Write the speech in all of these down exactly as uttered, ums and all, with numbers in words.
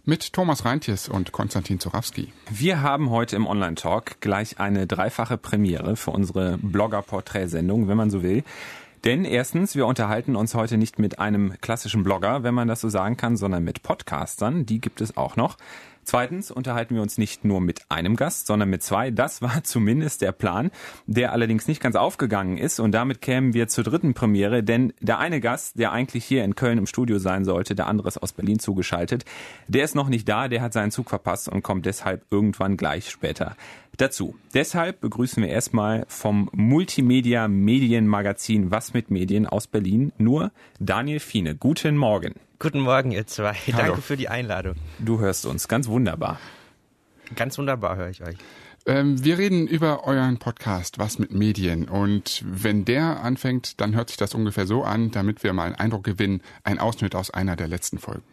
Mit Thomas Reintjes und Konstantin Zurawski. Wir haben heute im Online-Talk gleich eine dreifache Premiere für unsere Blogger-Porträtsendung, wenn man so will. Denn erstens, wir unterhalten uns heute nicht mit einem klassischen Blogger, wenn man das so sagen kann, sondern mit Podcastern. Die gibt es auch noch. Zweitens unterhalten wir uns nicht nur mit einem Gast, sondern mit zwei. Das war zumindest der Plan, der allerdings nicht ganz aufgegangen ist. Und damit kämen wir zur dritten Premiere, denn der eine Gast, der eigentlich hier in Köln im Studio sein sollte, der andere ist aus Berlin zugeschaltet, der ist noch nicht da, der hat seinen Zug verpasst und kommt deshalb irgendwann gleich später dazu. Deshalb begrüßen wir erstmal vom Multimedia-Medienmagazin Was mit Medien aus Berlin nur Daniel Fiene. Guten Morgen. Guten Morgen, ihr zwei. Hallo. Danke für die Einladung. Du hörst uns. Ganz wunderbar. Ganz wunderbar höre ich euch. Ähm, wir reden über euren Podcast Was mit Medien. Und wenn der anfängt, dann hört sich das ungefähr so an, damit wir mal einen Eindruck gewinnen. Ein Ausschnitt aus einer der letzten Folgen.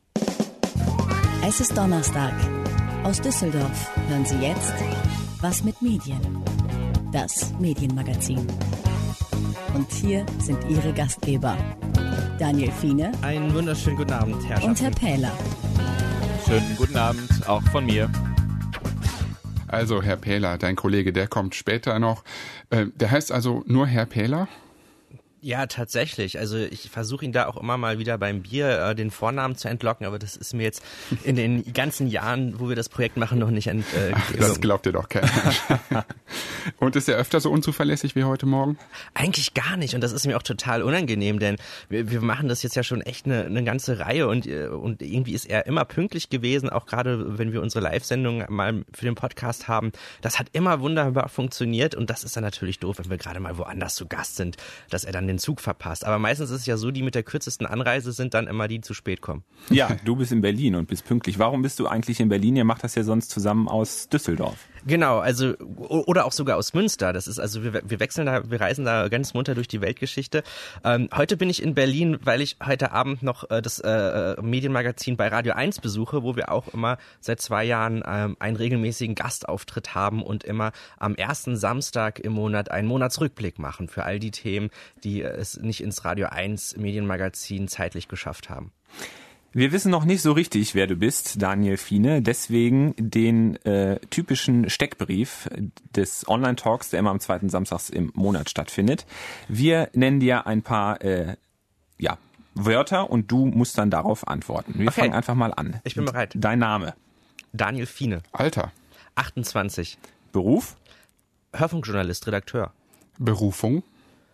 Es ist Donnerstag. Aus Düsseldorf hören Sie jetzt Was mit Medien? Das Medienmagazin. Und hier sind Ihre Gastgeber. Daniel Fiene. Einen wunderschönen guten Abend, Herr Und Herr Pähler. Schönen guten Abend, auch von mir. Also Herr Pähler, dein Kollege, der kommt später noch. Äh, der heißt also nur Herr Pähler? Ja, tatsächlich. Also ich versuche ihn da auch immer mal wieder beim Bier äh, den Vornamen zu entlocken, aber das ist mir jetzt in den ganzen Jahren, wo wir das Projekt machen, noch nicht ent, äh, Ach, das glaubt dir doch keiner. Und ist er öfter so unzuverlässig wie heute Morgen? Eigentlich gar nicht, und das ist mir auch total unangenehm, denn wir, wir machen das jetzt ja schon echt eine, eine ganze Reihe und, und irgendwie ist er immer pünktlich gewesen, auch gerade wenn wir unsere Live-Sendung mal für den Podcast haben. Das hat immer wunderbar funktioniert und das ist dann natürlich doof, wenn wir gerade mal woanders zu Gast sind, dass er dann den Zug verpasst. Aber meistens ist es ja so, die mit der kürzesten Anreise sind dann immer die, die zu spät kommen. Ja, du bist in Berlin und bist pünktlich. Warum bist du eigentlich in Berlin? Ihr macht das ja sonst zusammen aus Düsseldorf. Genau, also oder auch sogar aus Münster. Das ist also wir, wir wechseln da, wir reisen da ganz munter durch die Weltgeschichte. Ähm, heute bin ich in Berlin, weil ich heute Abend noch äh, das äh, Medienmagazin bei Radio eins besuche, wo wir auch immer seit zwei Jahren ähm, einen regelmäßigen Gastauftritt haben und immer am ersten Samstag im Monat einen Monatsrückblick machen für all die Themen, die es nicht ins Radio eins Medienmagazin zeitlich geschafft haben. Wir wissen noch nicht so richtig, wer du bist, Daniel Fiene. Deswegen den äh, typischen Steckbrief des Online-Talks, der immer am zweiten Samstags im Monat stattfindet. Wir nennen dir ein paar äh, ja, Wörter und du musst dann darauf antworten. Wir okay. fangen einfach mal an. Ich bin bereit. Dein Name? Daniel Fiene. Alter? achtundzwanzig. Beruf? Hörfunkjournalist, Redakteur. Berufung?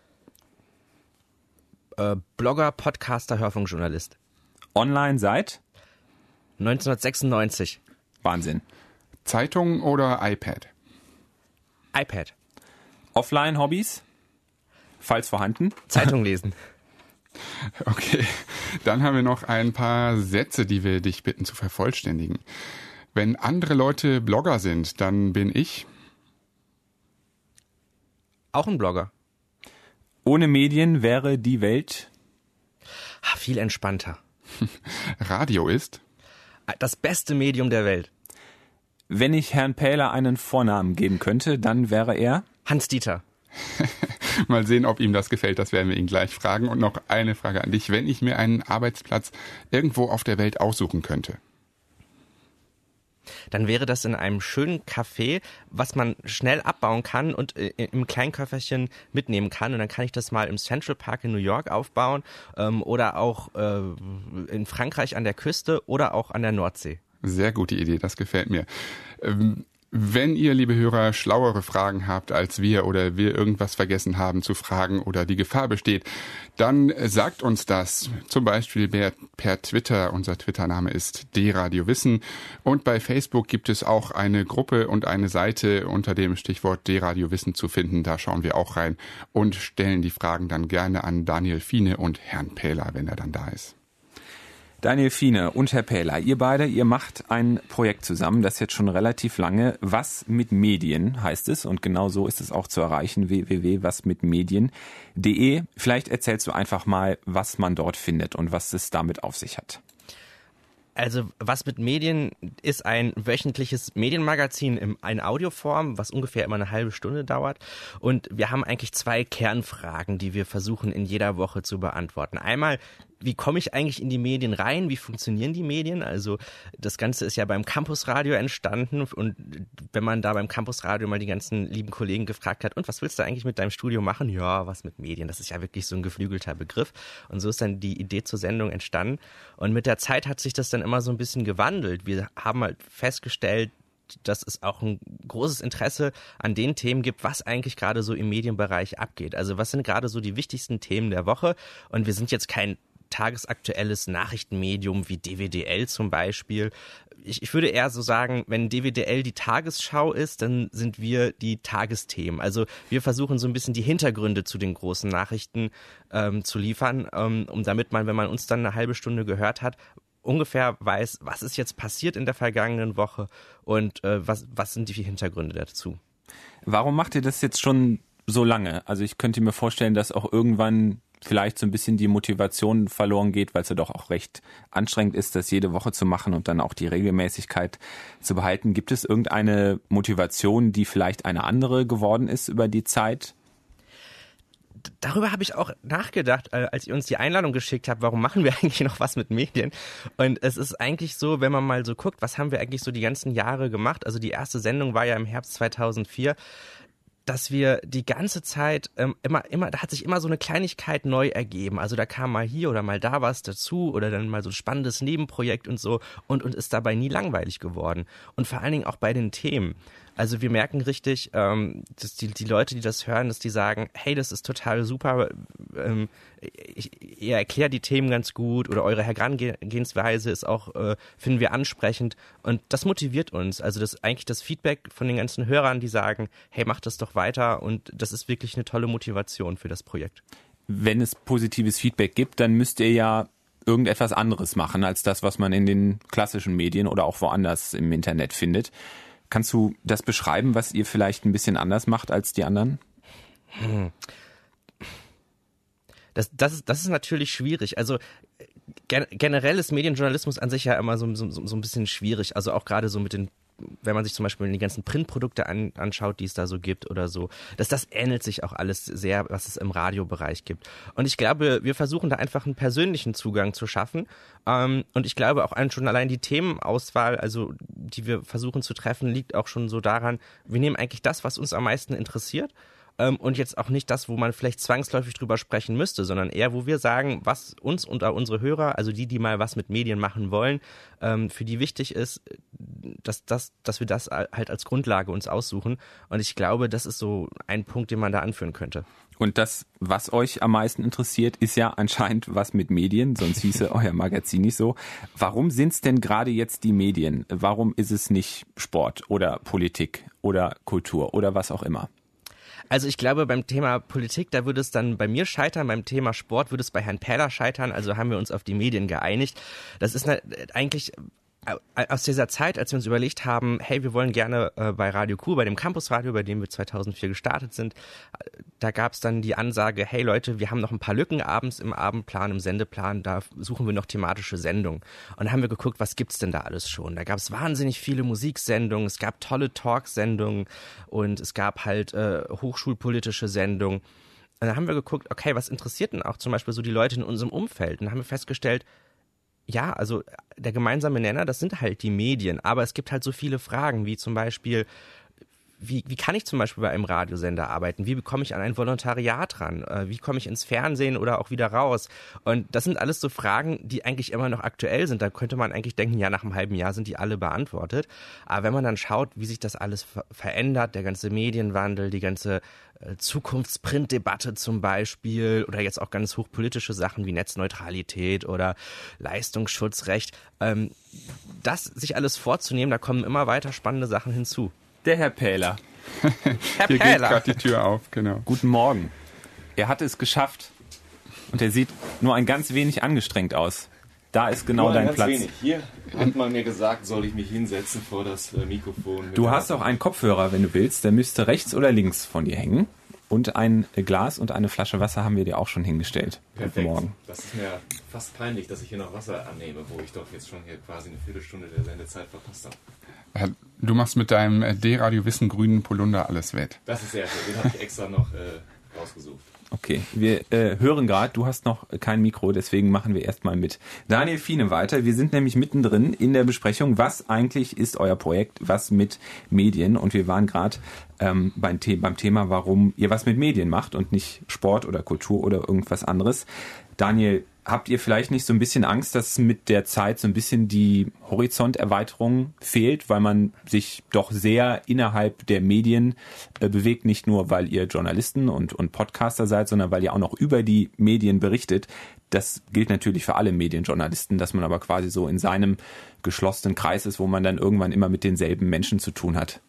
Äh, Blogger, Podcaster, Hörfunkjournalist. Online seit? neunzehnhundertsechsundneunzig. Wahnsinn. Zeitung oder iPad? iPad. Offline-Hobbys? Falls vorhanden? Zeitung lesen. Okay, dann haben wir noch ein paar Sätze, die wir dich bitten zu vervollständigen. Wenn andere Leute Blogger sind, dann bin ich... Auch ein Blogger. Ohne Medien wäre die Welt... Ah, viel entspannter. Radio ist? Das beste Medium der Welt. Wenn ich Herrn Pähler einen Vornamen geben könnte, dann wäre er? Hans-Dieter. Mal sehen, ob ihm das gefällt, das werden wir ihn gleich fragen. Und noch eine Frage an dich. Wenn ich mir einen Arbeitsplatz irgendwo auf der Welt aussuchen könnte? Dann wäre das in einem schönen Café, was man schnell abbauen kann und im Kleinköfferchen mitnehmen kann. Und dann kann ich das mal im Central Park in New York aufbauen ähm, oder auch äh, in Frankreich an der Küste oder auch an der Nordsee. Sehr gute Idee, das gefällt mir. Ähm Wenn ihr, liebe Hörer, schlauere Fragen habt als wir oder wir irgendwas vergessen haben zu fragen oder die Gefahr besteht, dann sagt uns das. Zum Beispiel per Twitter. Unser Twitter-Name ist D-Radio-Wissen. Und bei Facebook gibt es auch eine Gruppe und eine Seite unter dem Stichwort D-Radio-Wissen zu finden. Da schauen wir auch rein und stellen die Fragen dann gerne an Daniel Fiene und Herrn Pähler, wenn er dann da ist. Daniel Fiene und Herr Pähler, ihr beide, ihr macht ein Projekt zusammen, das jetzt schon relativ lange Was mit Medien heißt es und genau so ist es auch zu erreichen, w w w punkt was mit medien punkt de. Vielleicht erzählst du einfach mal, was man dort findet und was es damit auf sich hat. Also Was mit Medien ist ein wöchentliches Medienmagazin in, in Audioform, was ungefähr immer eine halbe Stunde dauert. Und wir haben eigentlich zwei Kernfragen, die wir versuchen in jeder Woche zu beantworten. Einmal, wie komme ich eigentlich in die Medien rein? Wie funktionieren die Medien? Also das Ganze ist ja beim Campusradio entstanden und wenn man da beim Campusradio mal die ganzen lieben Kollegen gefragt hat, und was willst du eigentlich mit deinem Studio machen? Ja, was mit Medien? Das ist ja wirklich so ein geflügelter Begriff. Und so ist dann die Idee zur Sendung entstanden. Und mit der Zeit hat sich das dann immer so ein bisschen gewandelt. Wir haben halt festgestellt, dass es auch ein großes Interesse an den Themen gibt, was eigentlich gerade so im Medienbereich abgeht. Also was sind gerade so die wichtigsten Themen der Woche? Und wir sind jetzt kein tagesaktuelles Nachrichtenmedium wie D W D L zum Beispiel. Ich, ich würde eher so sagen, wenn D W D L die Tagesschau ist, dann sind wir die Tagesthemen. Also wir versuchen so ein bisschen die Hintergründe zu den großen Nachrichten ähm, zu liefern, ähm, um damit man, wenn man uns dann eine halbe Stunde gehört hat, ungefähr weiß, was ist jetzt passiert in der vergangenen Woche und äh, was, was sind die Hintergründe dazu. Warum macht ihr das jetzt schon so lange? Also ich könnte mir vorstellen, dass auch irgendwann vielleicht so ein bisschen die Motivation verloren geht, weil es ja doch auch recht anstrengend ist, das jede Woche zu machen und dann auch die Regelmäßigkeit zu behalten. Gibt es irgendeine Motivation, die vielleicht eine andere geworden ist über die Zeit? Darüber habe ich auch nachgedacht, als ihr uns die Einladung geschickt habt, warum machen wir eigentlich noch was mit Medien? Und es ist eigentlich so, wenn man mal so guckt, was haben wir eigentlich so die ganzen Jahre gemacht? Also die erste Sendung war ja im Herbst zweitausendvier. Dass wir die ganze Zeit ähm, immer, immer, da hat sich immer so eine Kleinigkeit neu ergeben. Also da kam mal hier oder mal da was dazu oder dann mal so ein spannendes Nebenprojekt und so und, und ist dabei nie langweilig geworden. Und vor allen Dingen auch bei den Themen. Also wir merken richtig, ähm, dass die, die Leute, die das hören, dass die sagen, hey, das ist total super, ähm, ich, ihr erklärt die Themen ganz gut oder eure Herangehensweise ist auch, äh, finden wir ansprechend und das motiviert uns. Also das eigentlich das Feedback von den ganzen Hörern, die sagen, hey, macht das doch weiter und das ist wirklich eine tolle Motivation für das Projekt. Wenn es positives Feedback gibt, dann müsst ihr ja irgendetwas anderes machen als das, was man in den klassischen Medien oder auch woanders im Internet findet. Kannst du das beschreiben, was ihr vielleicht ein bisschen anders macht als die anderen? Hm. Das, das, ist, das ist natürlich schwierig. Also gen, generell ist Medienjournalismus an sich ja immer so, so, so ein bisschen schwierig. Also auch gerade so mit den, wenn man sich zum Beispiel die ganzen Printprodukte an, anschaut, die es da so gibt oder so, dass das ähnelt sich auch alles sehr, was es im Radiobereich gibt. Und ich glaube, wir versuchen da einfach einen persönlichen Zugang zu schaffen. Ähm, und ich glaube auch schon allein die Themenauswahl, also die wir versuchen zu treffen, liegt auch schon so daran, wir nehmen eigentlich das, was uns am meisten interessiert. Ähm, und jetzt auch nicht das, wo man vielleicht zwangsläufig drüber sprechen müsste, sondern eher, wo wir sagen, was uns und auch unsere Hörer, also die, die mal was mit Medien machen wollen, ähm, für die wichtig ist, dass, dass, dass wir das halt als Grundlage uns aussuchen. Und ich glaube, das ist so ein Punkt, den man da anführen könnte. Und das, was euch am meisten interessiert, ist ja anscheinend was mit Medien, sonst hieße euer Magazin nicht so. Warum sind es denn gerade jetzt die Medien? Warum ist es nicht Sport oder Politik oder Kultur oder was auch immer? Also ich glaube, beim Thema Politik, da würde es dann bei mir scheitern, beim Thema Sport würde es bei Herrn Pähler scheitern, also haben wir uns auf die Medien geeinigt. Das ist eigentlich aus dieser Zeit, als wir uns überlegt haben, hey, wir wollen gerne äh, bei Radio Q, bei dem Campusradio, bei dem wir zweitausendvier gestartet sind, da gab es dann die Ansage, hey Leute, wir haben noch ein paar Lücken abends im Abendplan, im Sendeplan, da suchen wir noch thematische Sendungen. Und dann haben wir geguckt, was gibt's denn da alles schon? Da gab es wahnsinnig viele Musiksendungen, es gab tolle Talksendungen und es gab halt äh, hochschulpolitische Sendungen. Und dann haben wir geguckt, okay, was interessiert denn auch zum Beispiel so die Leute in unserem Umfeld? Und dann haben wir festgestellt, ja, also der gemeinsame Nenner, das sind halt die Medien, aber es gibt halt so viele Fragen, wie zum Beispiel, wie, wie kann ich zum Beispiel bei einem Radiosender arbeiten? Wie bekomme ich an ein Volontariat ran? Wie komme ich ins Fernsehen oder auch wieder raus? Und das sind alles so Fragen, die eigentlich immer noch aktuell sind. Da könnte man eigentlich denken, ja, nach einem halben Jahr sind die alle beantwortet. Aber wenn man dann schaut, wie sich das alles ver- verändert, der ganze Medienwandel, die ganze Zukunftsprintdebatte zum Beispiel oder jetzt auch ganz hochpolitische Sachen wie Netzneutralität oder Leistungsschutzrecht, ähm, das sich alles vorzunehmen, da kommen immer weiter spannende Sachen hinzu. Der Herr Pähler. Herr Hier Pähler. geht gerade die Tür auf, genau. Guten Morgen. Er hat es geschafft und er sieht nur ein ganz wenig angestrengt aus. Da ist genau Nur dein ganz Platz. Wenig. Hier hat man mir gesagt, soll ich mich hinsetzen vor das äh, Mikrofon. Du hast auch einen Kopfhörer, wenn du willst. Der müsste rechts oder links von dir hängen. Und ein Glas und eine Flasche Wasser haben wir dir auch schon hingestellt. Perfekt. Guten Morgen. Das ist mir fast peinlich, dass ich hier noch Wasser annehme, wo ich doch jetzt schon hier quasi eine Viertelstunde der Sendezeit verpasst habe. Du machst mit deinem D-Radio Wissen grünen Polunder alles wett. Das ist sehr schön. Den habe ich extra noch äh, rausgesucht. Okay, wir äh, hören gerade, du hast noch kein Mikro, deswegen machen wir erstmal mit Daniel Fiene weiter. Wir sind nämlich mittendrin in der Besprechung, was eigentlich ist euer Projekt, was mit Medien. Und wir waren gerade ähm, beim, The- beim Thema, warum ihr was mit Medien macht und nicht Sport oder Kultur oder irgendwas anderes. Daniel, habt ihr vielleicht nicht so ein bisschen Angst, dass mit der Zeit so ein bisschen die Horizonterweiterung fehlt, weil man sich doch sehr innerhalb der Medien äh, bewegt, nicht nur, weil ihr Journalisten und, und Podcaster seid, sondern weil ihr auch noch über die Medien berichtet. Das gilt natürlich für alle Medienjournalisten, dass man aber quasi so in seinem geschlossenen Kreis ist, wo man dann irgendwann immer mit denselben Menschen zu tun hat.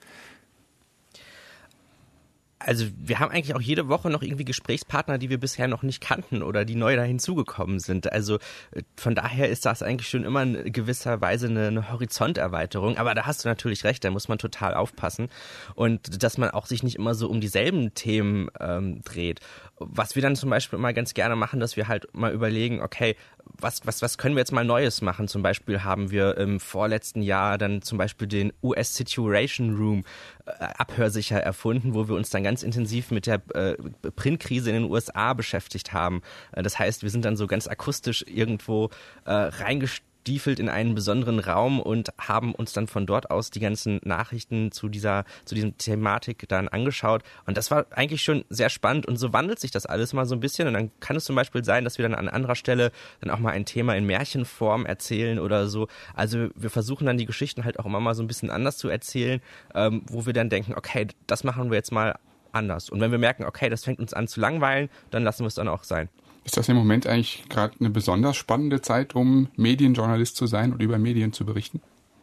Also wir haben eigentlich auch jede Woche noch irgendwie Gesprächspartner, die wir bisher noch nicht kannten oder die neu da hinzugekommen sind. Also von daher ist das eigentlich schon immer in gewisser Weise eine, eine Horizonterweiterung. Aber da hast du natürlich recht, da muss man total aufpassen. Und dass man auch sich nicht immer so um dieselben Themen ähm, dreht. Was wir dann zum Beispiel immer ganz gerne machen, dass wir halt mal überlegen, okay, was, was, was können wir jetzt mal Neues machen? Zum Beispiel haben wir im vorletzten Jahr dann zum Beispiel den U S Situation Room äh, abhörsicher erfunden, wo wir uns dann ganz intensiv mit der äh, Printkrise in den U S A beschäftigt haben. Äh, das heißt, wir sind dann so ganz akustisch irgendwo äh, reingestiegen in einen besonderen Raum und haben uns dann von dort aus die ganzen Nachrichten zu dieser, zu diesem Thematik dann angeschaut. Und das war eigentlich schon sehr spannend. Und so wandelt sich das alles mal so ein bisschen. Und dann kann es zum Beispiel sein, dass wir dann an anderer Stelle dann auch mal ein Thema in Märchenform erzählen oder so. Also wir versuchen dann die Geschichten halt auch immer mal so ein bisschen anders zu erzählen, ähm, wo wir dann denken, okay, das machen wir jetzt mal anders. Und wenn wir merken, okay, das fängt uns an zu langweilen, dann lassen wir es dann auch sein. Ist das im Moment eigentlich gerade eine besonders spannende Zeit, um Medienjournalist zu sein und über Medien zu berichten?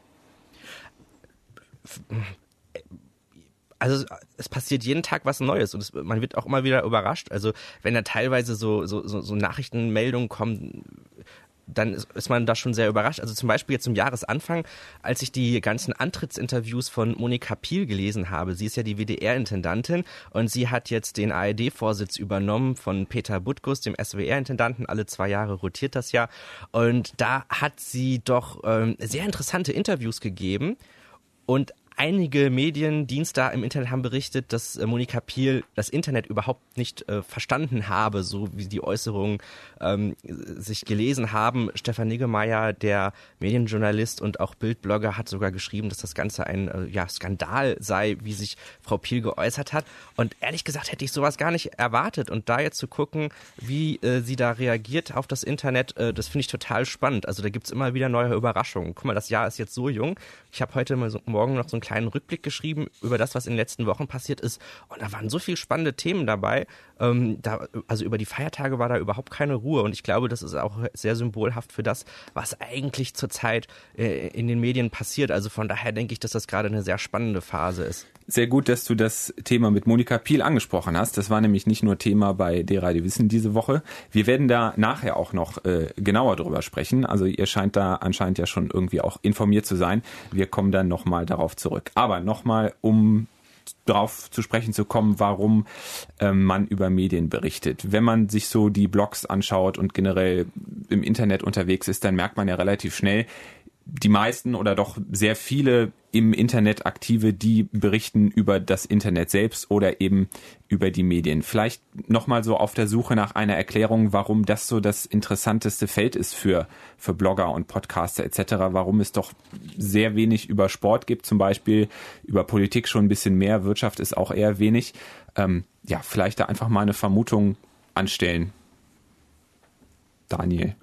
Also es passiert jeden Tag was Neues und es, man wird auch immer wieder überrascht. Also wenn da teilweise so, so, so, so Nachrichtenmeldungen kommen, dann ist, ist man da schon sehr überrascht. Also zum Beispiel jetzt zum Jahresanfang, als ich die ganzen Antrittsinterviews von Monika Piel gelesen habe. Sie ist ja die W D R-Intendantin und sie hat jetzt den A R D-Vorsitz übernommen von Peter Butkus, dem S W R-Intendanten. Alle zwei Jahre rotiert das ja. Und da hat sie doch ähm, sehr interessante Interviews gegeben und einige Mediendienste im Internet haben berichtet, dass äh, Monika Piel das Internet überhaupt nicht äh, verstanden habe, so wie die Äußerungen ähm, sich gelesen haben. Stefan Niggemeier, der Medienjournalist und auch Bildblogger, hat sogar geschrieben, dass das Ganze ein äh, ja, Skandal sei, wie sich Frau Piel geäußert hat. Und ehrlich gesagt hätte ich sowas gar nicht erwartet. Und da jetzt zu gucken, wie äh, sie da reagiert auf das Internet, äh, das finde ich total spannend. Also da gibt's immer wieder neue Überraschungen. Guck mal, das Jahr ist jetzt so jung. Ich habe heute mal so, morgen noch so ein kleinen Rückblick geschrieben über das, was in den letzten Wochen passiert ist. Und da waren so viele spannende Themen dabei. Ähm, da, also über die Feiertage war da überhaupt keine Ruhe. Und ich glaube, das ist auch sehr symbolhaft für das, was eigentlich zurzeit äh, in den Medien passiert. Also von daher denke ich, dass das gerade eine sehr spannende Phase ist. Sehr gut, dass du das Thema mit Monika Piel angesprochen hast. Das war nämlich nicht nur Thema bei D-Radio Wissen diese Woche. Wir werden da nachher auch noch äh, genauer drüber sprechen. Also ihr scheint da anscheinend ja schon irgendwie auch informiert zu sein. Wir kommen dann nochmal darauf zurück. Aber nochmal, um darauf zu sprechen zu kommen, warum ähm, man über Medien berichtet. Wenn man sich so die Blogs anschaut und generell im Internet unterwegs ist, dann merkt man ja relativ schnell, die meisten oder doch sehr viele im Internet Aktive, die berichten über das Internet selbst oder eben über die Medien. Vielleicht nochmal so auf der Suche nach einer Erklärung, warum das so das interessanteste Feld ist für, für Blogger und Podcaster et cetera. Warum es doch sehr wenig über Sport gibt zum Beispiel, über Politik schon ein bisschen mehr, Wirtschaft ist auch eher wenig. Ähm, ja, vielleicht da einfach mal eine Vermutung anstellen. Daniel.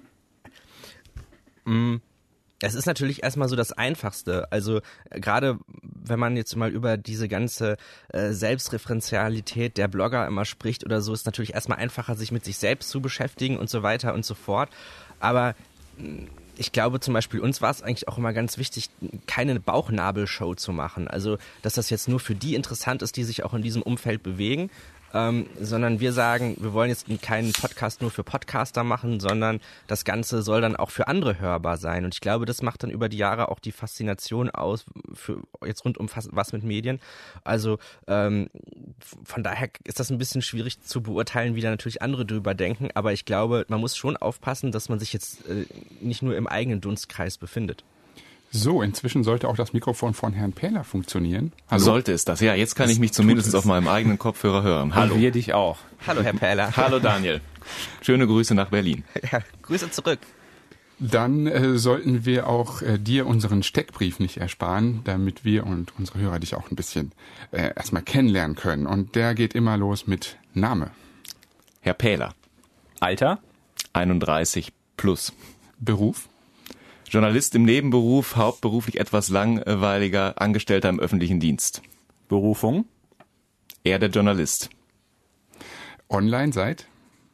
Mm. Es ist natürlich erstmal so das Einfachste. Also gerade wenn man jetzt mal über diese ganze äh, Selbstreferenzialität der Blogger immer spricht oder so, ist natürlich erstmal einfacher, sich mit sich selbst zu beschäftigen und so weiter und so fort. Aber ich glaube zum Beispiel, uns war es eigentlich auch immer ganz wichtig, keine Bauchnabelshow zu machen. Also dass das jetzt nur für die interessant ist, die sich auch in diesem Umfeld bewegen. Ähm, sondern wir sagen, wir wollen jetzt keinen Podcast nur für Podcaster machen, sondern das Ganze soll dann auch für andere hörbar sein. Und ich glaube, das macht dann über die Jahre auch die Faszination aus, für jetzt rund um was mit Medien. Also ähm, von daher ist das ein bisschen schwierig zu beurteilen, wie da natürlich andere drüber denken. Aber ich glaube, man muss schon aufpassen, dass man sich jetzt äh, nicht nur im eigenen Dunstkreis befindet. So, inzwischen sollte auch das Mikrofon von Herrn Pähler funktionieren. Hallo? Sollte es das? Ja, jetzt kann Das ich mich zumindest tut es. auf meinem eigenen Kopfhörer hören. Hallo. Und wir dich auch. Hallo, Herr Pähler. Hallo Daniel. Schöne Grüße nach Berlin. Ja, Grüße zurück. Dann äh, sollten wir auch äh, dir unseren Steckbrief nicht ersparen, damit wir und unsere Hörer dich auch ein bisschen äh, erstmal kennenlernen können. Und der geht immer los mit Name, Herr Pähler, Alter? einunddreißig plus. Beruf, Journalist im Nebenberuf, hauptberuflich etwas langweiliger, Angestellter im öffentlichen Dienst. Berufung? Er der Journalist. online seit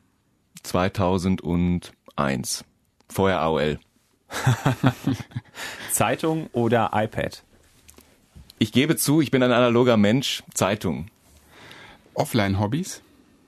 zweitausendeins. Vorher A O L. Zeitung oder iPad? Ich gebe zu, ich bin ein analoger Mensch. Zeitung. Offline-Hobbys,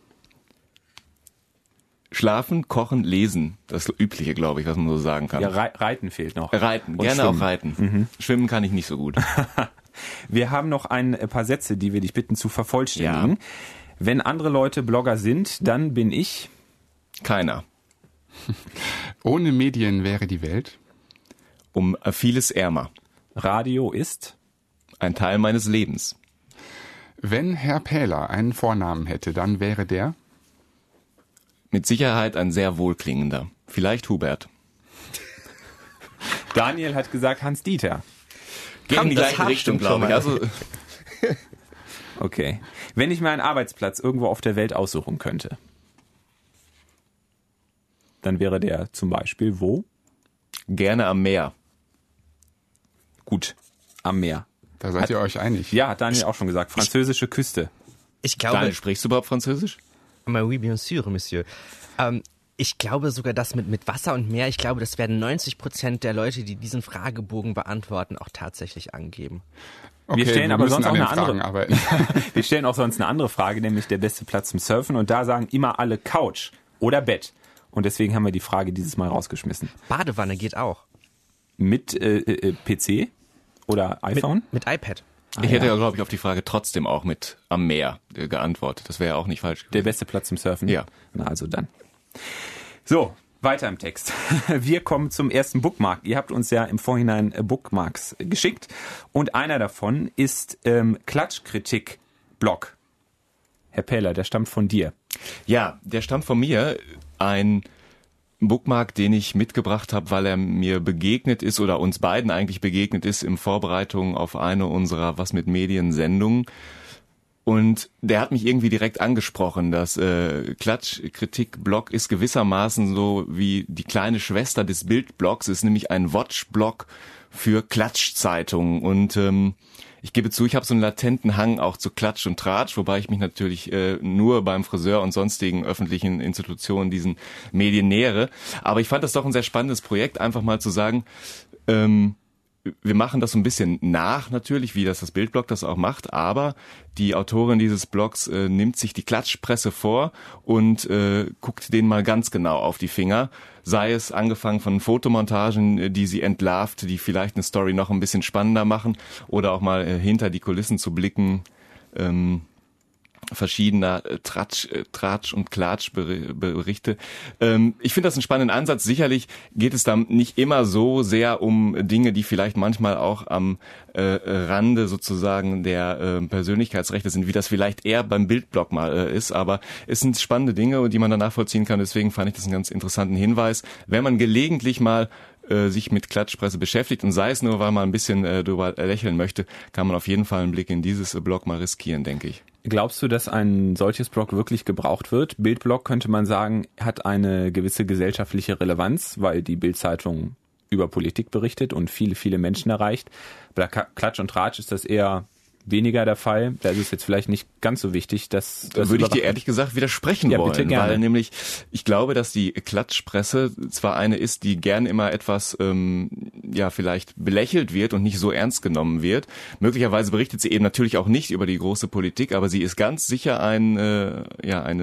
Schlafen, kochen, lesen. Das Übliche, glaube ich, was man so sagen kann. Ja, Rei- Reiten fehlt noch. Reiten, Und gerne Schwimmen. auch reiten. Schwimmen kann ich nicht so gut. Wir haben noch ein paar Sätze, die wir dich bitten zu vervollständigen. Ja. Wenn andere Leute Blogger sind, dann bin ich... Keiner. ohne Medien wäre die Welt, Um vieles ärmer. Radio ist... Ein Teil meines Lebens. wenn Herr Pähler einen Vornamen hätte, dann wäre der Mit Sicherheit ein sehr wohlklingender. Vielleicht Hubert. Daniel hat gesagt Hans-Dieter. Geht Komm, in die das gleiche H Richtung, stimmt schon glaube ich. mal. Also, Okay. Wenn ich mir einen Arbeitsplatz irgendwo auf der Welt aussuchen könnte, dann wäre der zum Beispiel wo? gerne am Meer. Gut, am Meer. Da seid ihr euch einig. Ja, hat Daniel auch schon gesagt. Französische Küste. Ich glaube, Daniel, sprichst du überhaupt Französisch? Mais oui, bien sûr, Monsieur. Ähm, ich glaube sogar, dass mit, mit Wasser und Meer, ich glaube, das werden neunzig Prozent der Leute, die diesen Fragebogen beantworten, auch tatsächlich angeben. Okay, stellen wir aber müssen sonst an auch den eine andere- Fragen arbeiten. Wir stellen auch sonst eine andere Frage, nämlich der beste Platz zum Surfen. Und da sagen immer alle Couch oder Bett. Und deswegen haben wir die Frage dieses Mal rausgeschmissen. Badewanne geht auch. Mit äh, äh, P C oder Mit, iPhone? mit iPad. Ah, Ich hätte ja. ja, glaube ich, auf die Frage trotzdem auch mit am Meer äh, geantwortet. Das wäre ja auch nicht falsch Der gewesen. beste Platz zum Surfen? Ja. Na, also dann. So, weiter im Text. Wir kommen zum ersten Bookmark. Ihr habt uns ja im Vorhinein äh, Bookmarks äh, geschickt. Und einer davon ist ähm, Klatschkritik-Blog. Herr Pähler, der stammt von dir. Ja, der stammt von mir. Ein Bookmark, den ich mitgebracht habe, weil er mir begegnet ist oder uns beiden eigentlich begegnet ist in Vorbereitung auf eine unserer Was mit Medien Sendungen. Und der hat mich irgendwie direkt angesprochen. Das äh, Klatschkritik-Blog ist gewissermaßen so wie die kleine Schwester des Bildblogs, ist nämlich ein Watch-Blog für Klatschzeitungen. Und ähm, ich gebe zu, ich habe so einen latenten Hang auch zu Klatsch und Tratsch, wobei ich mich natürlich äh, nur beim Friseur und sonstigen öffentlichen Institutionen diesen Medien nähere. Aber ich fand das doch ein sehr spannendes Projekt, einfach mal zu sagen, ähm, wir machen das so ein bisschen nach natürlich, wie das das Bildblog das auch macht, aber die Autorin dieses Blogs äh, nimmt sich die Klatschpresse vor und äh, guckt denen mal ganz genau auf die Finger, sei es angefangen von Fotomontagen, die sie entlarvt, die vielleicht eine Story noch ein bisschen spannender machen, oder auch mal äh, hinter die Kulissen zu blicken, ähm, verschiedener äh, Tratsch, äh, Tratsch und Klatsch-Berichte. Ähm, ich finde das einen spannenden Ansatz. Sicherlich geht es da nicht immer so sehr um Dinge, die vielleicht manchmal auch am äh, Rande sozusagen der äh, Persönlichkeitsrechte sind, wie das vielleicht eher beim Bildblog mal äh, ist. Aber es sind spannende Dinge, die man da nachvollziehen kann. Deswegen fand ich das einen ganz interessanten Hinweis. Wenn man gelegentlich mal äh, sich mit Klatschpresse beschäftigt und sei es nur, weil man ein bisschen äh, drüber lächeln möchte, kann man auf jeden Fall einen Blick in dieses äh, Blog mal riskieren, denke ich. Glaubst du, dass ein solches Blog wirklich gebraucht wird? Bildblog, könnte man sagen, hat eine gewisse gesellschaftliche Relevanz, weil die Bild-Zeitung über Politik berichtet und viele, viele Menschen erreicht. Bei Klatsch und Tratsch ist das eher weniger der Fall. Da ist es jetzt vielleicht nicht ganz so wichtig, dass Da das würde ich dir überwacht- ehrlich gesagt widersprechen Ja, wollen, bitte gerne. weil nämlich ich glaube, dass die Klatschpresse zwar eine ist, die gern immer etwas ähm, ja vielleicht belächelt wird und nicht so ernst genommen wird. Möglicherweise berichtet sie eben natürlich auch nicht über die große Politik, aber sie ist ganz sicher ein äh, ja eine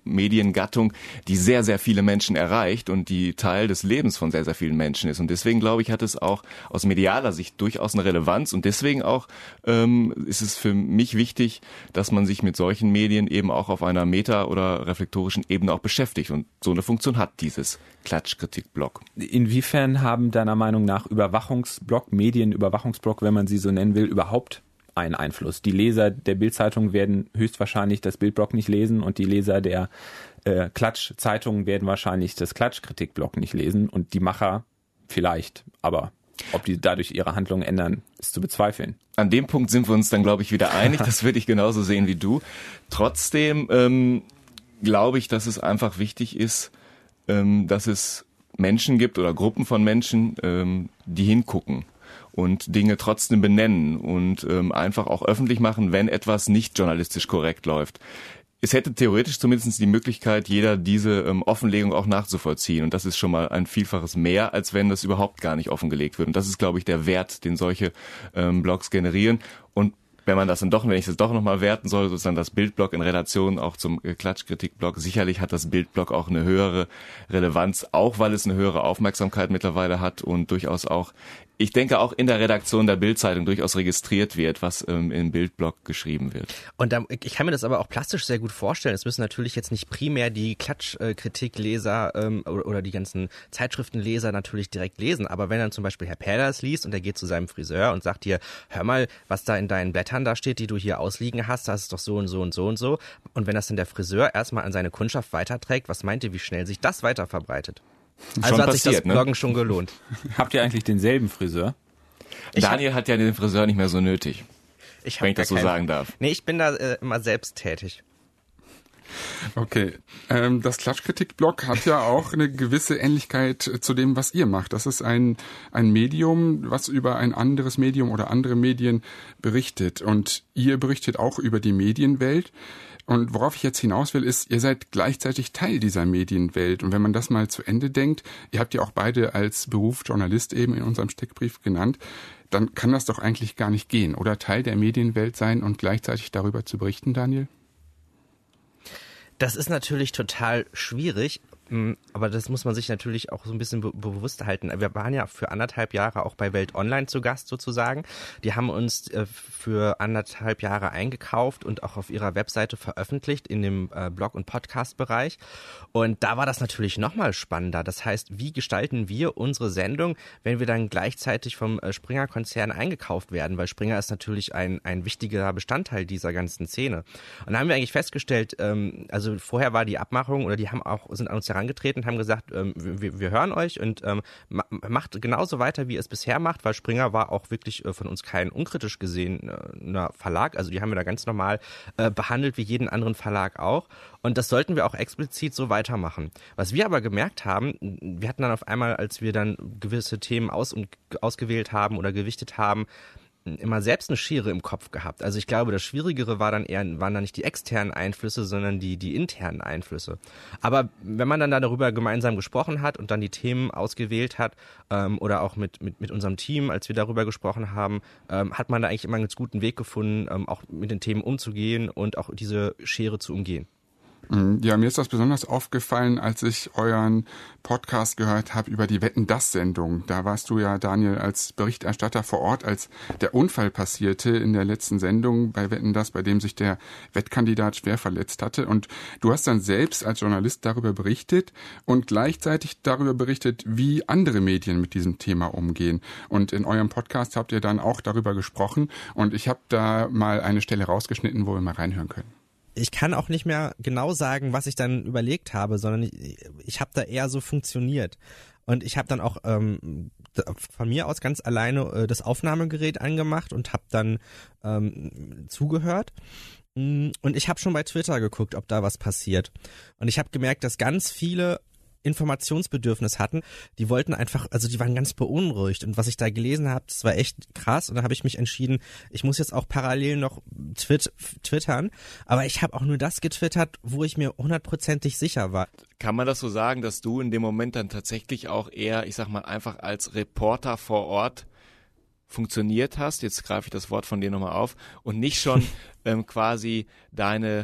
Mediengattung, die sehr, sehr viele Menschen erreicht und die Teil des Lebens von sehr, sehr vielen Menschen ist. Und deswegen, glaube ich, hat es auch aus medialer Sicht durchaus eine Relevanz. Und deswegen auch ähm, ist es für mich wichtig, dass man sich mit solchen Medien eben auch auf einer meta- oder reflektorischen Ebene auch beschäftigt. Und so eine Funktion hat dieses Klatschkritik-Blog. Inwiefern haben deiner Meinung nach Überwachungsblog, Medienüberwachungsblog, wenn man sie so nennen will, überhaupt einen Einfluss? Die Leser der Bild-Zeitung werden höchstwahrscheinlich das Bildblog nicht lesen und die Leser der äh, Klatsch-Zeitungen werden wahrscheinlich das Klatschkritik-Blog nicht lesen und die Macher vielleicht, aber ob die dadurch ihre Handlungen ändern, ist zu bezweifeln. An dem Punkt sind wir uns dann, glaube ich, wieder einig. Das würde ich genauso sehen wie du. Trotzdem ähm, glaube ich, dass es einfach wichtig ist, ähm, dass es Menschen gibt oder Gruppen von Menschen, ähm, die hingucken und Dinge trotzdem benennen und ähm, einfach auch öffentlich machen, wenn etwas nicht journalistisch korrekt läuft. Es hätte theoretisch zumindest die Möglichkeit, jeder diese ähm, Offenlegung auch nachzuvollziehen. Und das ist schon mal ein Vielfaches mehr, als wenn das überhaupt gar nicht offengelegt wird. Und das ist, glaube ich, der Wert, den solche ähm, Blogs generieren. Und wenn man das dann doch, wenn ich das doch nochmal werten soll, sozusagen das Bildblog in Relation auch zum Klatschkritikblog, sicherlich hat das Bildblog auch eine höhere Relevanz, auch weil es eine höhere Aufmerksamkeit mittlerweile hat und durchaus auch, ich denke auch in der Redaktion der Bildzeitung durchaus registriert wird, was ähm, im Bildblog geschrieben wird. Und da, ich kann mir das aber auch plastisch sehr gut vorstellen. Es müssen natürlich jetzt nicht primär die Klatschkritikleser ähm, oder, oder die ganzen Zeitschriftenleser natürlich direkt lesen, aber wenn dann zum Beispiel Herr Perler es liest und er geht zu seinem Friseur und sagt dir, hör mal, was da in deinen Blättern da steht, die du hier ausliegen hast, das ist doch so und so und so und so. Und wenn das dann der Friseur erstmal an seine Kundschaft weiterträgt, was meint ihr, wie schnell sich das weiter verbreitet? Also schon hat passiert, sich das Bloggen ne? schon gelohnt. Habt ihr eigentlich denselben Friseur? Ich Daniel hab, hat ja den Friseur nicht mehr so nötig, ich wenn ich das so keinen, sagen darf. Nee, ich bin da äh, immer selbst tätig. Okay, ähm, das Klatschkritik-Blog hat ja auch eine gewisse Ähnlichkeit zu dem, was ihr macht. Das ist ein, ein Medium, was über ein anderes Medium oder andere Medien berichtet. Und ihr berichtet auch über die Medienwelt. Und worauf ich jetzt hinaus will, ist, ihr seid gleichzeitig Teil dieser Medienwelt. Und wenn man das mal zu Ende denkt, ihr habt ja auch beide als Beruf Journalist eben in unserem Steckbrief genannt, dann kann das doch eigentlich gar nicht gehen, oder Teil der Medienwelt sein und gleichzeitig darüber zu berichten, Daniel? Das ist natürlich total schwierig, aber das muss man sich natürlich auch so ein bisschen be- bewusst halten. Wir waren ja für anderthalb Jahre auch bei Welt Online zu Gast sozusagen. Die haben uns äh, für anderthalb Jahre eingekauft und auch auf ihrer Webseite veröffentlicht in dem äh, Blog- und Podcast-Bereich. Und da war das natürlich nochmal spannender. Das heißt, wie gestalten wir unsere Sendung, wenn wir dann gleichzeitig vom äh, Springer-Konzern eingekauft werden? Weil Springer ist natürlich ein, ein wichtiger Bestandteil dieser ganzen Szene. Und da haben wir eigentlich festgestellt, ähm, also vorher war die Abmachung oder die haben auch sind an uns herangetreten und haben gesagt, ähm, wir, wir hören euch und ähm, macht genauso weiter, wie ihr es bisher macht, weil Springer war auch wirklich äh, von uns kein unkritisch gesehener Verlag. Also die haben wir da ganz normal äh, behandelt, wie jeden anderen Verlag auch. Und das sollten wir auch explizit so weitermachen. Was wir aber gemerkt haben, wir hatten dann auf einmal, als wir dann gewisse Themen aus und ausgewählt haben oder gewichtet haben, immer selbst eine Schere im Kopf gehabt. Also ich glaube, das Schwierigere war dann eher, waren dann nicht die externen Einflüsse, sondern die, die internen Einflüsse. Aber wenn man dann darüber gemeinsam gesprochen hat und dann die Themen ausgewählt hat, ähm, oder auch mit, mit, mit unserem Team, als wir darüber gesprochen haben, ähm, hat man da eigentlich immer einen ganz guten Weg gefunden, ähm, auch mit den Themen umzugehen und auch diese Schere zu umgehen. Ja, mir ist das besonders aufgefallen, als ich euren Podcast gehört habe über die Wetten-dass-Sendung. Da warst du ja, Daniel, als Berichterstatter vor Ort, als der Unfall passierte in der letzten Sendung bei Wetten-dass, bei dem sich der Wettkandidat schwer verletzt hatte. Und du hast dann selbst als Journalist darüber berichtet und gleichzeitig darüber berichtet, wie andere Medien mit diesem Thema umgehen. Und in eurem Podcast habt ihr dann auch darüber gesprochen. Und ich habe da mal eine Stelle rausgeschnitten, wo wir mal reinhören können. Ich kann auch nicht mehr genau sagen, was ich dann überlegt habe, sondern ich, ich habe da eher so funktioniert. Und ich habe dann auch ähm, von mir aus ganz alleine äh, das Aufnahmegerät angemacht und habe dann ähm, zugehört. Und ich habe schon bei Twitter geguckt, ob da was passiert. Und ich habe gemerkt, dass ganz viele Informationsbedürfnis hatten, die wollten einfach, also die waren ganz beunruhigt und was ich da gelesen habe, das war echt krass und da habe ich mich entschieden, ich muss jetzt auch parallel noch twit- twittern, aber ich habe auch nur das getwittert, wo ich mir hundertprozentig sicher war. Kann man das so sagen, dass du in dem Moment dann tatsächlich auch eher, ich sag mal, einfach als Reporter vor Ort funktioniert hast, jetzt greife ich das Wort von dir nochmal auf, und nicht schon ähm, quasi deine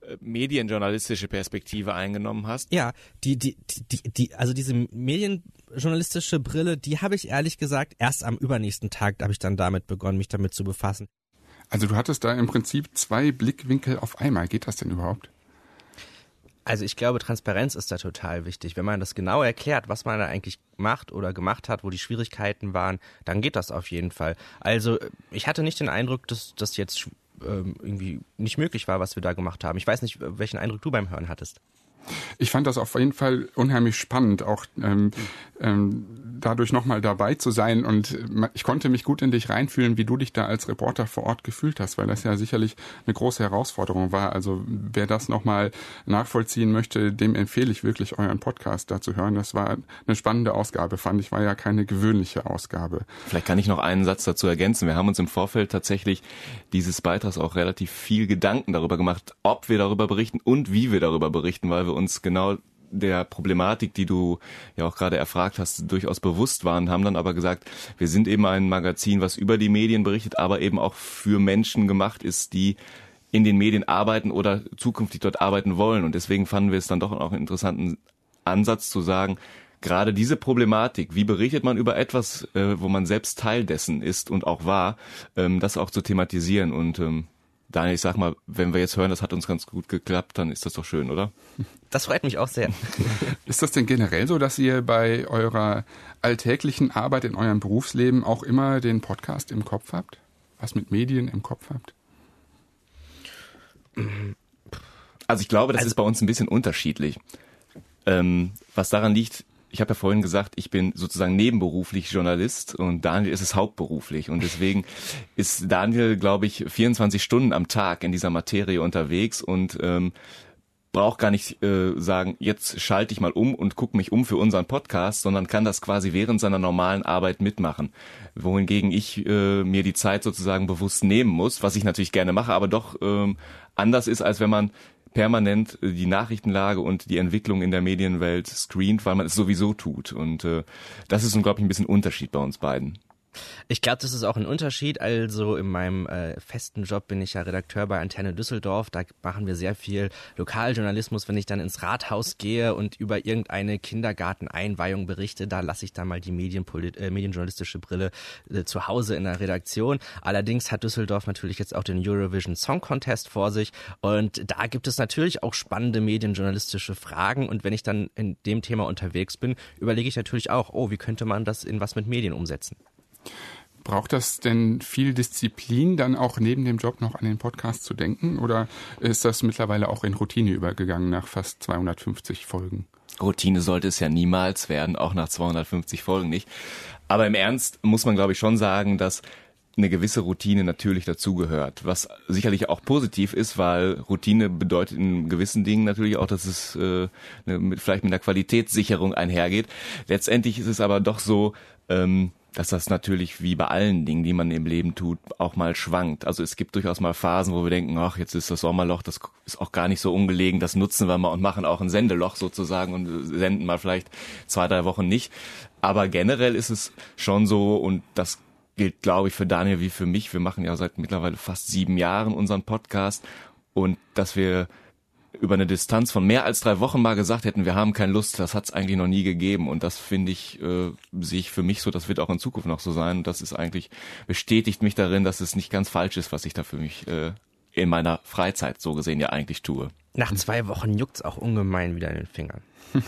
medienjournalistische Perspektive eingenommen hast. Ja, die, die, die, die, also diese medienjournalistische Brille, die habe ich ehrlich gesagt erst am übernächsten Tag habe ich dann damit begonnen, mich damit zu befassen. Also du hattest da im Prinzip zwei Blickwinkel auf einmal. Geht das denn überhaupt? Also ich glaube, Transparenz ist da total wichtig. Wenn man das genau erklärt, was man da eigentlich macht oder gemacht hat, wo die Schwierigkeiten waren, dann geht das auf jeden Fall. Also ich hatte nicht den Eindruck, dass das jetzt ähm, irgendwie nicht möglich war, was wir da gemacht haben. Ich weiß nicht, welchen Eindruck du beim Hören hattest. Ich fand das auf jeden Fall unheimlich spannend, auch ähm, ähm, dadurch nochmal dabei zu sein, und ich konnte mich gut in dich reinfühlen, wie du dich da als Reporter vor Ort gefühlt hast, weil das ja sicherlich eine große Herausforderung war. Also wer das nochmal nachvollziehen möchte, dem empfehle ich wirklich, euren Podcast da zu hören. Das war eine spannende Ausgabe, fand ich, war ja keine gewöhnliche Ausgabe. Vielleicht kann ich noch einen Satz dazu ergänzen. Wir haben uns im Vorfeld tatsächlich dieses Beitrags auch relativ viel Gedanken darüber gemacht, ob wir darüber berichten und wie wir darüber berichten, weil wir uns genau der Problematik, die du ja auch gerade erfragt hast, durchaus bewusst waren, haben dann aber gesagt, wir sind eben ein Magazin, was über die Medien berichtet, aber eben auch für Menschen gemacht ist, die in den Medien arbeiten oder zukünftig dort arbeiten wollen. Und deswegen fanden wir es dann doch auch einen interessanten Ansatz zu sagen, gerade diese Problematik, wie berichtet man über etwas, äh, wo man selbst Teil dessen ist und auch war, ähm, das auch zu thematisieren. Und ähm, Daniel, ich sag mal, wenn wir jetzt hören, das hat uns ganz gut geklappt, dann ist das doch schön, oder? Das freut mich auch sehr. Ist das denn generell so, dass ihr bei eurer alltäglichen Arbeit in eurem Berufsleben auch immer den Podcast im Kopf habt? Was mit Medien im Kopf habt? Also ich glaube, das also, ist bei uns ein bisschen unterschiedlich. Ähm, was daran liegt, ich habe ja vorhin gesagt, ich bin sozusagen nebenberuflich Journalist und Daniel ist es hauptberuflich. Und deswegen ist Daniel, glaube ich, vierundzwanzig Stunden am Tag in dieser Materie unterwegs und ähm, braucht gar nicht äh, sagen, jetzt schalte ich mal um und gucke mich um für unseren Podcast, sondern kann das quasi während seiner normalen Arbeit mitmachen. Wohingegen ich äh, mir die Zeit sozusagen bewusst nehmen muss, was ich natürlich gerne mache, aber doch ähm, anders ist, als wenn man permanent die Nachrichtenlage und die Entwicklung in der Medienwelt screent, weil man es sowieso tut. Und äh, das ist, glaube ich, ein bisschen Unterschied bei uns beiden. Ich glaube, das ist auch ein Unterschied. Also in meinem äh, festen Job bin ich ja Redakteur bei Antenne Düsseldorf. Da machen wir sehr viel Lokaljournalismus. Wenn ich dann ins Rathaus gehe und über irgendeine Kindergarteneinweihung berichte, da lasse ich dann mal die Medienpolit- äh, medienjournalistische Brille äh, zu Hause in der Redaktion. Allerdings hat Düsseldorf natürlich jetzt auch den Eurovision Song Contest vor sich. Und da gibt es natürlich auch spannende medienjournalistische Fragen. Und wenn ich dann in dem Thema unterwegs bin, überlege ich natürlich auch, oh, wie könnte man das in was mit Medien umsetzen? Braucht das denn viel Disziplin, dann auch neben dem Job noch an den Podcast zu denken? Oder ist das mittlerweile auch in Routine übergegangen nach fast zweihundertfünfzig Folgen? Routine sollte es ja niemals werden, auch nach zweihundertfünfzig Folgen nicht. Aber im Ernst muss man, glaube ich, schon sagen, dass eine gewisse Routine natürlich dazugehört, was sicherlich auch positiv ist, weil Routine bedeutet in gewissen Dingen natürlich auch, dass es äh, mit, vielleicht mit einer Qualitätssicherung einhergeht. Letztendlich ist es aber doch so, ähm, dass das natürlich wie bei allen Dingen, die man im Leben tut, auch mal schwankt. Also es gibt durchaus mal Phasen, wo wir denken, ach, jetzt ist das Sommerloch, das ist auch gar nicht so ungelegen, das nutzen wir mal und machen auch ein Sendeloch sozusagen und senden mal vielleicht zwei, drei Wochen nicht. Aber generell ist es schon so, und das gilt, glaube ich, für Daniel wie für mich. Wir machen ja seit mittlerweile fast sieben Jahren unseren Podcast, und dass wir über eine Distanz von mehr als drei Wochen mal gesagt hätten, wir haben keine Lust, das hat es eigentlich noch nie gegeben. Und das finde ich, äh, sehe ich für mich so, das wird auch in Zukunft noch so sein. Und das ist eigentlich, bestätigt mich darin, dass es nicht ganz falsch ist, was ich da für mich äh, in meiner Freizeit so gesehen ja eigentlich tue. Nach zwei Wochen juckt's auch ungemein wieder in den Fingern.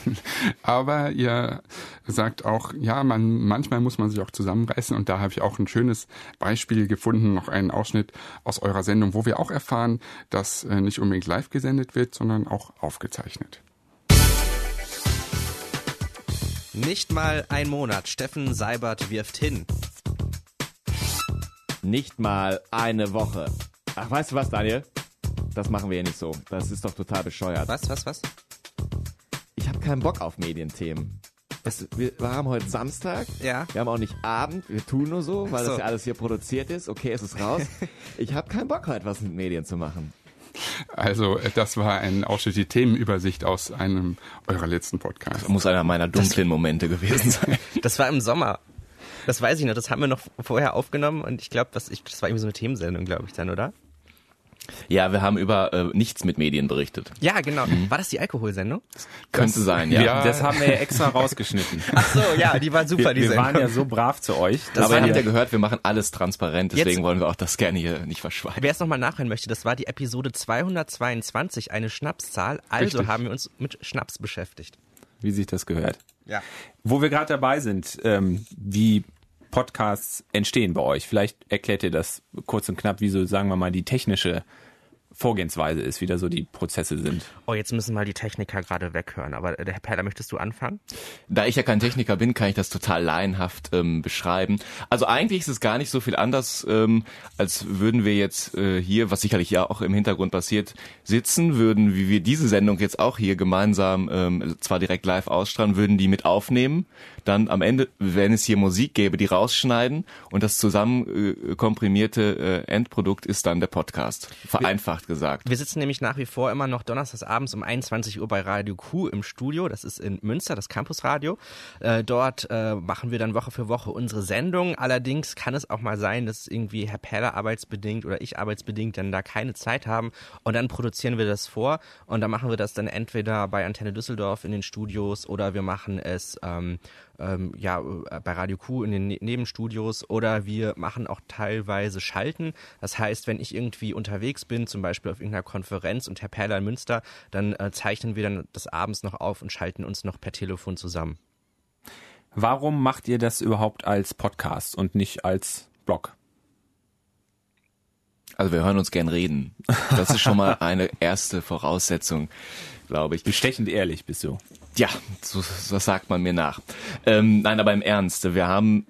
Aber ihr sagt auch, ja, man manchmal muss man sich auch zusammenreißen, und da habe ich auch ein schönes Beispiel gefunden, noch einen Ausschnitt aus eurer Sendung, wo wir auch erfahren, dass äh, nicht unbedingt live gesendet wird, sondern auch aufgezeichnet. Nicht mal ein Monat. Steffen Seibert wirft hin. Nicht mal eine Woche. Ach, weißt du was, Daniel? Das machen wir ja nicht so. Das ist doch total bescheuert. Was, was, was? Ich habe keinen Bock auf Medienthemen. Es, wir, wir haben heute Samstag. Ja. Wir haben auch nicht Abend. Wir tun nur so, weil so. das ja alles hier produziert ist. Okay, es ist raus. Ich habe keinen Bock heute was mit Medien zu machen. Also das war ein Ausschnitt, die Themenübersicht aus einem eurer letzten Podcasts. Das muss einer meiner dunklen Momente gewesen sein. Das war im Sommer. Das weiß ich noch. Das haben wir noch vorher aufgenommen, und ich glaube, das, das war irgendwie so eine Themensendung, glaube ich dann, oder? Ja, wir haben über äh, nichts mit Medien berichtet. Ja, genau. Mhm. War das die Alkoholsendung? Könnte das, sein, ja. ja. Das haben wir ja extra rausgeschnitten. Ach so, ja, die war super, wir, die wir Sendung. waren ja so brav zu euch. Aber ihr habt ja gehört, wir machen alles transparent, deswegen Jetzt, wollen wir auch das gerne hier nicht verschweigen. Wer es nochmal nachhören möchte, das war die Episode zweihundertzweiundzwanzig, eine Schnapszahl. Also Richtig. haben wir uns mit Schnaps beschäftigt. Wie sich das gehört. Ja. Wo wir gerade dabei sind, ähm, wie Podcasts entstehen bei euch. Vielleicht erklärt ihr das kurz und knapp, wie so, sagen wir mal, die technische Vorgehensweise ist, wie da so die Prozesse sind. Oh, jetzt müssen mal die Techniker gerade weghören. Aber der Herr Perler, möchtest du anfangen? Da ich ja kein Techniker bin, kann ich das total laienhaft ähm, beschreiben. Also eigentlich ist es gar nicht so viel anders, ähm, als würden wir jetzt äh, hier, was sicherlich ja auch im Hintergrund passiert, sitzen, würden, wie wir diese Sendung jetzt auch hier gemeinsam ähm, zwar direkt live ausstrahlen, würden die mit aufnehmen, dann am Ende, wenn es hier Musik gäbe, die rausschneiden und das zusammen äh, komprimierte äh, Endprodukt ist dann der Podcast. Vereinfacht gesagt. Wir sitzen nämlich nach wie vor immer noch donnerstags abends um einundzwanzig Uhr bei Radio Q im Studio. Das ist in Münster, das Campusradio. Äh, dort äh, machen wir dann Woche für Woche unsere Sendung. Allerdings kann es auch mal sein, dass irgendwie Herr Perler arbeitsbedingt oder ich arbeitsbedingt dann da keine Zeit haben. Und dann produzieren wir das vor. Und dann machen wir das dann entweder bei Antenne Düsseldorf in den Studios oder wir machen es ähm, ähm, ja bei Radio Q in den ne- Nebenstudios oder wir machen auch teilweise Schalten. Das heißt, wenn ich irgendwie unterwegs bin, zum Beispiel auf irgendeiner Konferenz und Herr Perler in Münster, dann äh, zeichnen wir dann das abends noch auf und schalten uns noch per Telefon zusammen. Warum macht ihr das überhaupt als Podcast und nicht als Blog? Also wir hören uns gern reden. Das ist schon mal eine erste Voraussetzung, glaube ich. Bestechend ehrlich bist du. Ja, so, das sagt man mir nach. Ähm, nein, aber im Ernst, wir haben,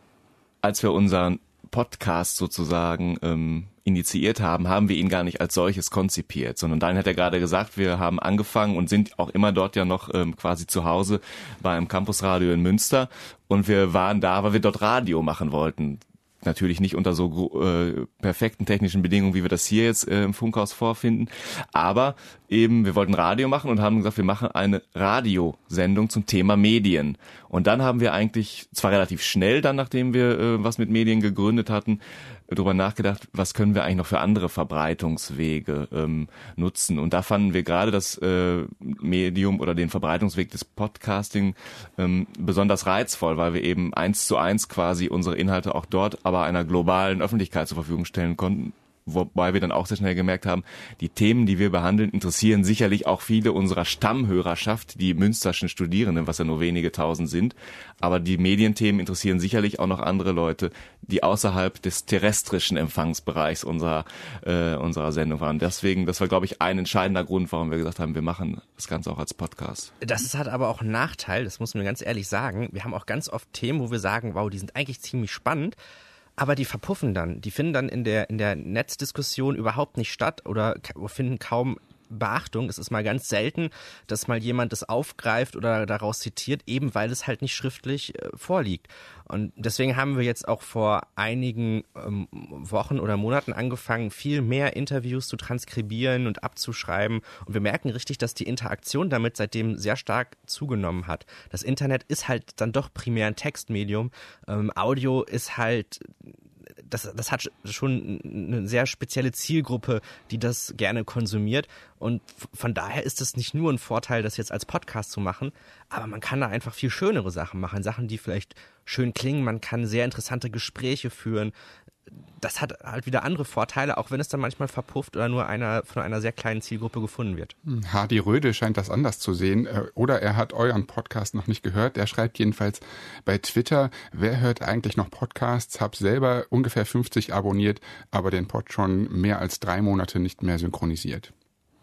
als wir unseren Podcast sozusagen ähm, initiiert haben, haben wir ihn gar nicht als solches konzipiert, sondern dann hat er gerade gesagt, wir haben angefangen und sind auch immer dort ja noch ähm, quasi zu Hause beim Campusradio in Münster und wir waren da, weil wir dort Radio machen wollten. Natürlich nicht unter so äh, perfekten technischen Bedingungen, wie wir das hier jetzt äh, im Funkhaus vorfinden, aber eben, wir wollten Radio machen und haben gesagt, wir machen eine Radiosendung zum Thema Medien. Und dann haben wir eigentlich, zwar relativ schnell dann, nachdem wir äh, was mit Medien gegründet hatten, darüber nachgedacht, was können wir eigentlich noch für andere Verbreitungswege ähm, nutzen. Und da fanden wir gerade das äh, Medium oder den Verbreitungsweg des Podcasting ähm, besonders reizvoll, weil wir eben eins zu eins quasi unsere Inhalte auch dort, aber einer globalen Öffentlichkeit zur Verfügung stellen konnten. Wobei wir dann auch sehr schnell gemerkt haben, die Themen, die wir behandeln, interessieren sicherlich auch viele unserer Stammhörerschaft, die münsterschen Studierenden, was ja nur wenige tausend sind. Aber die Medienthemen interessieren sicherlich auch noch andere Leute, die außerhalb des terrestrischen Empfangsbereichs unserer, äh, unserer Sendung waren. Deswegen, das war, glaube ich, ein entscheidender Grund, warum wir gesagt haben, wir machen das Ganze auch als Podcast. Das hat aber auch einen Nachteil, das muss man ganz ehrlich sagen. Wir haben auch ganz oft Themen, wo wir sagen, wow, die sind eigentlich ziemlich spannend. Aber die verpuffen dann, die finden dann in der in der Netzdiskussion überhaupt nicht statt oder finden kaum Beachtung. Es ist mal ganz selten, dass mal jemand das aufgreift oder daraus zitiert, eben weil es halt nicht schriftlich äh, vorliegt. Und deswegen haben wir jetzt auch vor einigen ähm, Wochen oder Monaten angefangen, viel mehr Interviews zu transkribieren und abzuschreiben. Und wir merken richtig, dass die Interaktion damit seitdem sehr stark zugenommen hat. Das Internet ist halt dann doch primär ein Textmedium. Ähm, Audio ist halt... Das, das hat schon eine sehr spezielle Zielgruppe, die das gerne konsumiert. Und von daher ist es nicht nur ein Vorteil, das jetzt als Podcast zu machen, aber man kann da einfach viel schönere Sachen machen. Sachen, die vielleicht schön klingen. Man kann sehr interessante Gespräche führen. Das hat halt wieder andere Vorteile, auch wenn es dann manchmal verpufft oder nur einer von einer sehr kleinen Zielgruppe gefunden wird. Hardy Röde scheint das anders zu sehen. Oder er hat euren Podcast noch nicht gehört. Er schreibt jedenfalls bei Twitter, wer hört eigentlich noch Podcasts? Hab selber ungefähr fünfzig abonniert, aber den Pod schon mehr als drei Monate nicht mehr synchronisiert.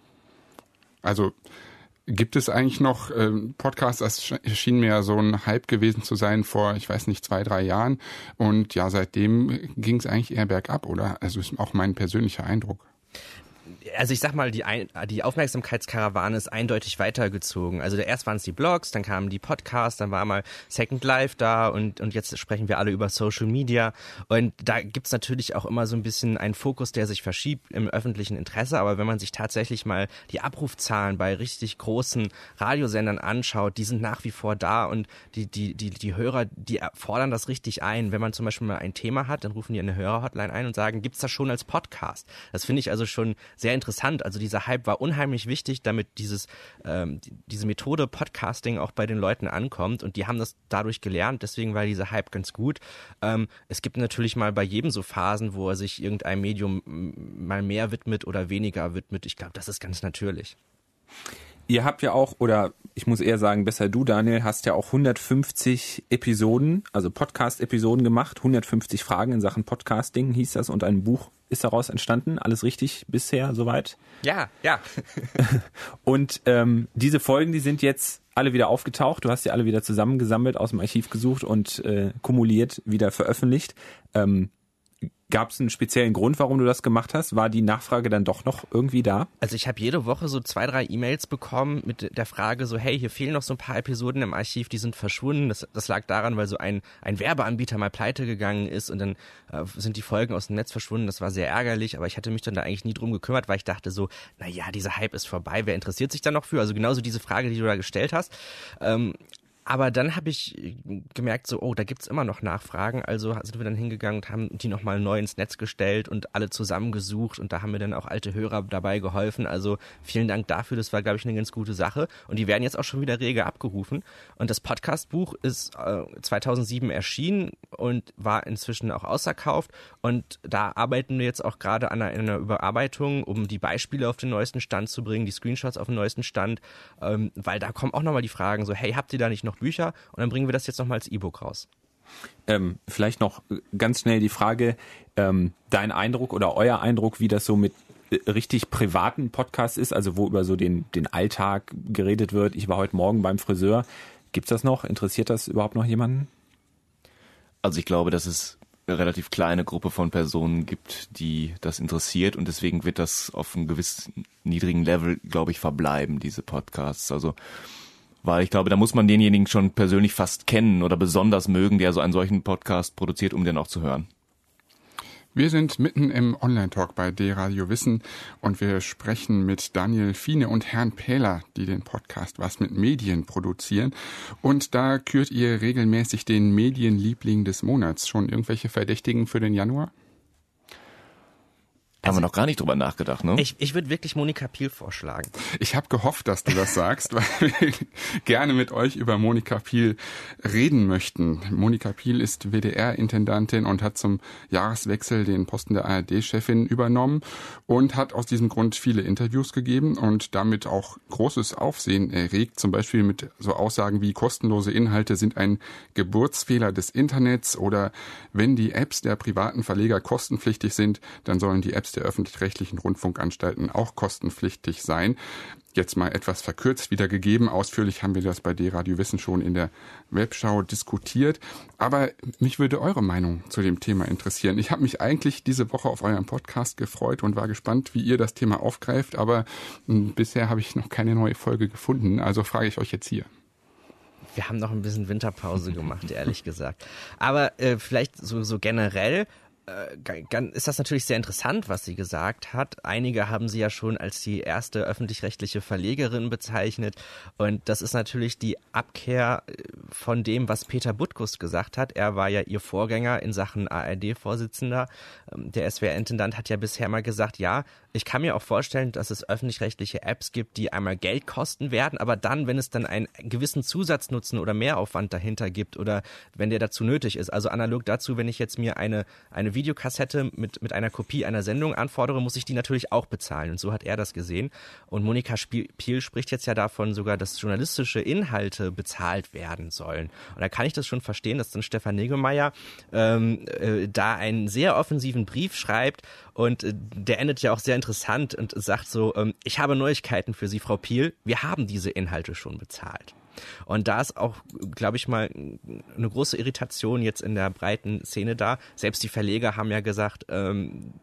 Also gibt es eigentlich noch äh, Podcasts, das schien mir so ein Hype gewesen zu sein vor, ich weiß nicht, zwei, drei Jahren. Und ja, seitdem ging es eigentlich eher bergab, oder? Also ist auch mein persönlicher Eindruck. Also ich sag mal, die, Ein- die Aufmerksamkeitskarawane ist eindeutig weitergezogen. Also erst waren es die Blogs, dann kamen die Podcasts, dann war mal Second Life da und, und jetzt sprechen wir alle über Social Media. Und da gibt's natürlich auch immer so ein bisschen einen Fokus, der sich verschiebt im öffentlichen Interesse. Aber wenn man sich tatsächlich mal die Abrufzahlen bei richtig großen Radiosendern anschaut, die sind nach wie vor da und die, die, die, die Hörer, die fordern das richtig ein. Wenn man zum Beispiel mal ein Thema hat, dann rufen die eine Hörerhotline ein und sagen, gibt's das schon als Podcast? Das finde ich also schon sehr interessant. Also dieser Hype war unheimlich wichtig, damit dieses ähm, die, diese Methode Podcasting auch bei den Leuten ankommt und die haben das dadurch gelernt, deswegen war dieser Hype ganz gut. Ähm, es gibt natürlich mal bei jedem so Phasen, wo er sich irgendeinem Medium mal mehr widmet oder weniger widmet. Ich glaube, das ist ganz natürlich. Ihr habt ja auch, oder ich muss eher sagen, besser du, Daniel, hast ja auch hundertfünfzig Episoden, also Podcast-Episoden gemacht, hundertfünfzig Fragen in Sachen Podcasting hieß das und ein Buch ist daraus entstanden. Alles richtig bisher soweit? Ja, ja. Und ähm, diese Folgen, die sind jetzt alle wieder aufgetaucht. Du hast sie alle wieder zusammengesammelt, aus dem Archiv gesucht und äh, kumuliert wieder veröffentlicht. Ähm, Gab es einen speziellen Grund, warum du das gemacht hast? War die Nachfrage dann doch noch irgendwie da? Also ich habe jede Woche so zwei, drei E-Mails bekommen mit der Frage so, hey, hier fehlen noch so ein paar Episoden im Archiv, die sind verschwunden. Das, das lag daran, weil so ein, ein Werbeanbieter mal pleite gegangen ist und dann äh, sind die Folgen aus dem Netz verschwunden. Das war sehr ärgerlich, aber ich hatte mich dann da eigentlich nie drum gekümmert, weil ich dachte so, naja, dieser Hype ist vorbei, wer interessiert sich da noch für? Also genauso diese Frage, die du da gestellt hast. Ähm, Aber dann habe ich gemerkt, so, oh, da gibt's immer noch Nachfragen. Also sind wir dann hingegangen und haben die nochmal neu ins Netz gestellt und alle zusammengesucht. Und da haben mir dann auch alte Hörer dabei geholfen. Also vielen Dank dafür. Das war, glaube ich, eine ganz gute Sache. Und die werden jetzt auch schon wieder rege abgerufen. Und das Podcast-Buch ist äh, zweitausendsieben erschienen und war inzwischen auch ausverkauft. Und da arbeiten wir jetzt auch gerade an einer, einer Überarbeitung, um die Beispiele auf den neuesten Stand zu bringen, die Screenshots auf den neuesten Stand. Ähm, weil da kommen auch nochmal die Fragen so, hey, habt ihr da nicht noch Bücher? Und dann bringen wir das jetzt nochmal als E-Book raus. Ähm, vielleicht noch ganz schnell die Frage, ähm, dein Eindruck oder euer Eindruck, wie das so mit richtig privaten Podcasts ist, also wo über so den, den Alltag geredet wird. Ich war heute Morgen beim Friseur. Gibt's das noch? Interessiert das überhaupt noch jemanden? Also ich glaube, dass es eine relativ kleine Gruppe von Personen gibt, die das interessiert und deswegen wird das auf einem gewissen niedrigen Level, glaube ich, verbleiben, diese Podcasts. Also weil ich glaube, da muss man denjenigen schon persönlich fast kennen oder besonders mögen, der so einen solchen Podcast produziert, um den auch zu hören. Wir sind mitten im Online-Talk bei D-Radio Wissen und wir sprechen mit Daniel Fiene und Herrn Pähler, die den Podcast Was mit Medien produzieren. Und da kürt ihr regelmäßig den Medienliebling des Monats. Schon irgendwelche Verdächtigen für den Januar? Haben wir noch gar nicht drüber nachgedacht, ne? Ich, ich würde wirklich Monika Piel vorschlagen. Ich habe gehofft, dass du das sagst, weil wir gerne mit euch über Monika Piel reden möchten. Monika Piel ist W D R-Intendantin und hat zum Jahreswechsel den Posten der A R D-Chefin übernommen und hat aus diesem Grund viele Interviews gegeben und damit auch großes Aufsehen erregt. Zum Beispiel mit so Aussagen wie kostenlose Inhalte sind ein Geburtsfehler des Internets oder wenn die Apps der privaten Verleger kostenpflichtig sind, dann sollen die Apps der öffentlich-rechtlichen Rundfunkanstalten auch kostenpflichtig sein. Jetzt mal etwas verkürzt wiedergegeben. Ausführlich haben wir das bei D-Radio Wissen schon in der Webschau diskutiert. Aber mich würde eure Meinung zu dem Thema interessieren. Ich habe mich eigentlich diese Woche auf euren Podcast gefreut und war gespannt, wie ihr das Thema aufgreift. Aber m, bisher habe ich noch keine neue Folge gefunden. Also frage ich euch jetzt hier. Wir haben noch ein bisschen Winterpause gemacht, ehrlich gesagt. Aber äh, vielleicht so, so generell ist das natürlich sehr interessant, was sie gesagt hat. Einige haben sie ja schon als die erste öffentlich-rechtliche Verlegerin bezeichnet. Und das ist natürlich die Abkehr von dem, was Peter Butkus gesagt hat. Er war ja ihr Vorgänger in Sachen A R D-Vorsitzender. Der S W R-Intendant hat ja bisher mal gesagt, ja, ich kann mir auch vorstellen, dass es öffentlich-rechtliche Apps gibt, die einmal Geld kosten werden, aber dann, wenn es dann einen gewissen Zusatznutzen oder Mehraufwand dahinter gibt oder wenn der dazu nötig ist. Also analog dazu, wenn ich jetzt mir eine, eine Videokassette mit, mit einer Kopie einer Sendung anfordere, muss ich die natürlich auch bezahlen. Und so hat er das gesehen. Und Monika Piel spricht jetzt ja davon sogar, dass journalistische Inhalte bezahlt werden sollen. Und da kann ich das schon verstehen, dass dann Stefan Niggemeier ähm, äh, da einen sehr offensiven Brief schreibt und äh, der endet ja auch sehr interessant und sagt so, ähm, ich habe Neuigkeiten für Sie, Frau Piel, wir haben diese Inhalte schon bezahlt. Und da ist auch, glaube ich mal, eine große Irritation jetzt in der breiten Szene da. Selbst die Verleger haben ja gesagt, ähm,